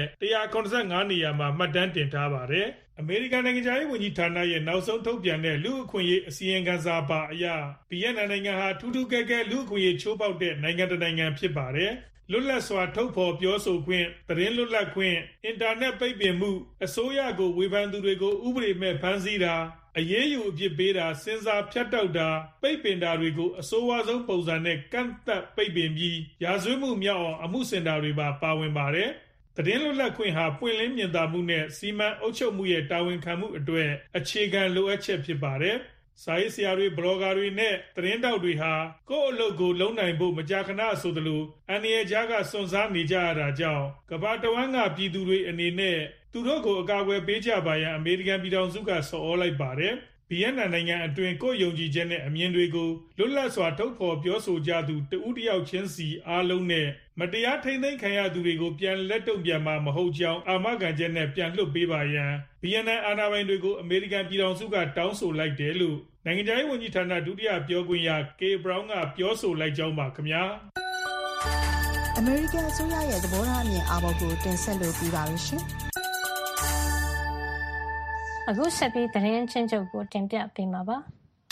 185နေရာမှာမှတ်တမ်းတင်ထားပါတယ်။အမေရိကန်နိုင်ငံခြားရေးဝန်ကြီးဌာနရဲ့နောက်ဆုံးထုတ်ပြန်တဲ့လူ့အခွင့်အရေးအစီရင်ခံစာပါအရ BNN နိုင်ငံဟာထူးထူးကဲကဲလူ့အခွင့်အရေးချိုးဖောက်တဲ့နိုင်ငံတစ်နိုင်ငံဖြစ်ပါတယ်။လွတ်လပ်စွာထုတ်ဖော်ပြောဆိုခွင့်သတင်းလွတ်လပ်ခွင့်အင်တာနက်ပိတ်ပင်မှုအစိုးရကိုဝေဖန်သူတွေကိုဥပဒေမဲ့ဖမ်းဆီးတာအရေးယူအပြစ်ပေးတာစဉ်းစားဖြတ်တောက်တာပိတ်ပင်တာတွေကိုအဆိုးဝါးဆုံးပုံစံနဲ့ကန့်သတ်ပိတ်ပင်ပြီးရာဇဝတ်မှုမြောက်အောင်အမှုစင်တာတွေပါဝင်ပါတယ်။သတင်းလွတ်လပ်ခွင့်ဟာပွင့်လင်းမြင်သာမှုနဲ့စီမံအုပ်ချုပ်မှုရဲ့တာဝန်ခံမှုအတွက်အခြေခံလိုအပ်ချက်ဖြစ်ပါတယ်။စာရေးဆရာတွေဘလော့ဂါတွေနဲ့သတင်းတောက်တွေဟာကိုယ့်အလုပ်ကိုလုပ်နိုင်ဖို့မကြာခဏဆိုသလိုအန္တရာယ်ကြားကစွန့်စားနေကြရတာကြောင့်ကမ္ဘာတဝန်းကပြည်သူတွေအနေနဲ့သူတို့ကိုအကာအကွယ်ပေးကြပါရန်အမေရိကန်ပြည်ထောင်စုကဆော်ဩလိုက်ပါတယ်။ BNN နိုင်ငံအတွင်းကိုယ့်ယုံကြည်ချက်နဲ့အမြင်တွေကိုလွတ်လပ်စွာထုတ်ဖော်ပြောဆိုကြသူတဦးတယောက်ချင်းစီအားလုံးနဲ့မတရားထိန်းသိမ်းခံရသူတွေကိုပြန်လက်တုံ့ပြန်မှာမဟုတ်ကြောင်းအာမခံချက်နဲ့ပြန်လွှတ်ပေးပါရန် BNN အာဏာပိုင်တွေကိုအမေရိကန်ပြည်ထောင်စုကတောင်းဆိုလိုက်တယ်လို့နိုင်ငံခြားရေးဝန်ကြီးဌာနဒုတိယပြောခွင့်ရကေဘရောင်းကပြောဆိုလိုက်ကြောင်းပါခင်ဗျာအမေရိကန်အစိုးရရဲ့သဘောထားအမြင်အာဘော်ကိုတင်ဆက်လို့ပြီးပါပြီရှင်အခုဆက်ပြီးသတင်းချင်းချုပ်ကိုတင်ပြပေးမှာပါ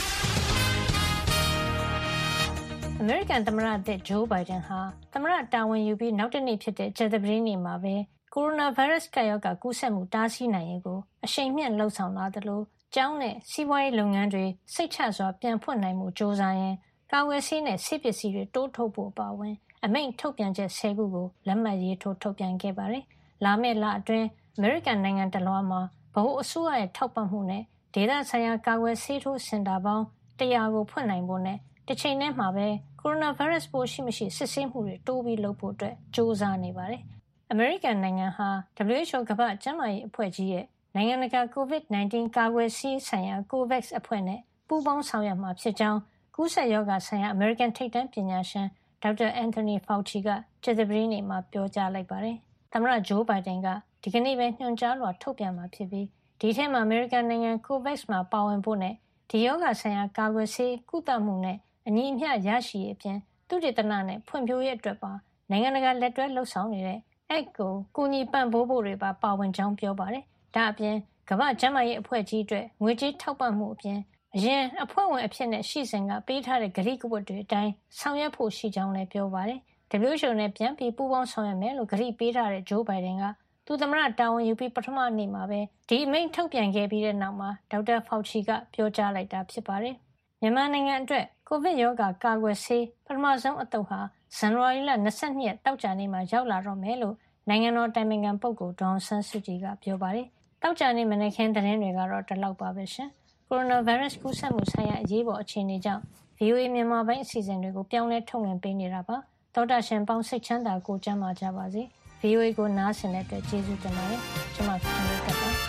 အမေရိကန်သမ္မတသစ်ဂျိုးဘိုင်ဒန်ဟာသမ္မတတာဝန်ယူပြီးနောက်တစ်နေ့ဖြစ်တဲ့ကြာသပတေးနေ့မှာပဲကိုရိုနာဗိုင်းရပ်စ်ကပ်ရောဂါကူးစက်မှုတားဆီးနိုင်ရေးကိုအရှိန်မြှင့်လှုံ့ဆော်လာသလိုကျောင်းနဲ့စီးပွားရေးလုပ်ငန်းတွေစိတ်ချစွာပြန်ဖွင့်နိုင်မှုကြိုးစားရင်းကာကွယ်ဆေးနဲ့ဆေးပစ္စည်းတွေတိုးထုတ်ဖို့ပါဝင်အမိန့်ထုတ်ပြန်ချက်10ခုကိုလက်မှတ်ရေးထိုးထုတ်ပြန်ခဲ့ပါတယ်။လာမယ့်လအတွင်းအမေရိကန်နိုင်ငံတလွှားမှာဗဟိုအစိုးရရဲ့ထောက်ပံ့မှုနဲ့ဒေသဆိုင်ရာကာကွယ်ဆေးထိုးစင်တာပေါင်း100ကိုဖွင့်နိုင်ဖို့နဲ့တစ်ချိန်တည်းမှာပဲကိုရိုနာဗိုင်းရပ်စ်ပိုးရှိမရှိစစ်ဆေးမှုတွေတိုးပြီးလုပ်ဖို့အတွက်ကြိုးစားနေပါတယ်။အမေရိကန်နိုင်ငံဟာ WHO ကမ္ဘာ့ကျန်းမာရေးအဖွဲ့ကြီးရဲ့နိုင်ငံတကာ COVID-19 ကာကွယ်ဆေးဆိုင်ရာ COVAX အဖွဲ့နဲ့ပူးပေါင်းဆောင်ရွက်မှာဖြစ်ကြောင်းကူးစက်ရောဂါဆိုင်ရာအမေရိကန်ထိပ်တန်းပညာရှင်ဒေါက်တာအန်ထိုနီဖာူချီကကြာသပတေးနေ့မှာပြောကြားလိုက်ပါတယ်။သမ္မတဂျိုးဘိုင်ဒန်ကဒီကနေ့ပဲညွှန်ကြားလွှာထုတ်ပြန်မှာဖြစ်ပြီးဒီထဲမှာအမေရိကန်နိုင်ငံ COVAX မှာပါဝင်ဖို့နဲ့ဒီရောဂါဆိုင်ရာကာကွယ်ဆေးကုသမှုနဲ့အညီအမျှရရှိရေးအပြင်သုတေသနနဲ့ဖွံ့ဖြိုးရေးအတွက်ပါနိုင်ငံတကာလက်တွဲလှုပ်ဆောင်နေတဲ့ ACT ကိုကူညီပံ့ပိုးဖို့တွေပါဝင်ကြောင်းပြောပါတယ်။ဒါအပြင်ကမ္ဘာ့ကျန်းမာရေးအဖွဲ့ကြီးအတွက်ငွေကြေးထောက်ပံ့မှုအပြင်အရင်အဖွဲ့ဝင်အဖြစ်နဲ့ရှိစဉ်ကပေးထားတဲ့ကတိကဝတ်တွေအတိုင်းဆောင်ရွက်ဖို့ရှိကြောင်းလည်းပြောပါတယ်။ WHO နဲ့ပြန်ပြီးပူးပေါင်းဆောင်ရွက်မယ်လို့ကတိပေးထားတဲ့ဂျိုးဘိုင်ဒန်ကသူသူသမ္မတတာဝန်ယူပြီးပထမနေ့မှာပဲဒီအမိန့်ထုတ်ပြန်ခဲ့ပြီးတဲ့နောက်မှာဒေါက်တာဖောက်ချီကပြောကြားလိုက်တာဖြစ်ပါတယ်။မြန်မာနိုင်ငံအတွက်ကိုဗစ်ရောဂါကာကွယ်ဆေးပထမဆုံးအသုတ်ဟာဇန်နဝါရီလ22ရက်တောက်ကြနေ့မှာရောက်လာတော့မယ်လို့နိုင်ငံတော်တိုင်ပင်ခံပုဂ္ဂိုလ်ဒေါအောင်ဆန်းစုကြည်ကပြောပါတယ်။တောက်ကြနေ့မနေ့ခင်းသတင်းတွေကတော့ဒီလောက်ပါပဲရှင်။ကိုရိုနာဗိုင်းရပ်စ်ကူးစက်မှုဆိုင်ရာအရေးပေါ်အခြေအနေကြောင့် VOA မြန်မာပိုင်းအစီအစဉ်တွေကိုပြောင်းလဲထုတ်လွှင့်ပေးနေတာပါ။သောတာရှင်ပေါင်းစိတ်ချမ်းသာကိုကျန်းမာကြပါစေ။ VOA ကိုနားဆင်တဲ့အတွက်ကျေးဇူးတင်ပါတယ်။ကျွန်မခင်ဗျာပါ။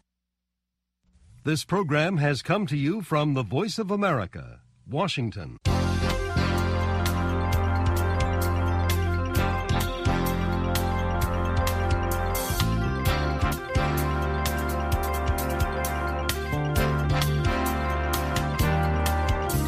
This program has come to you from the Voice of America, Washington.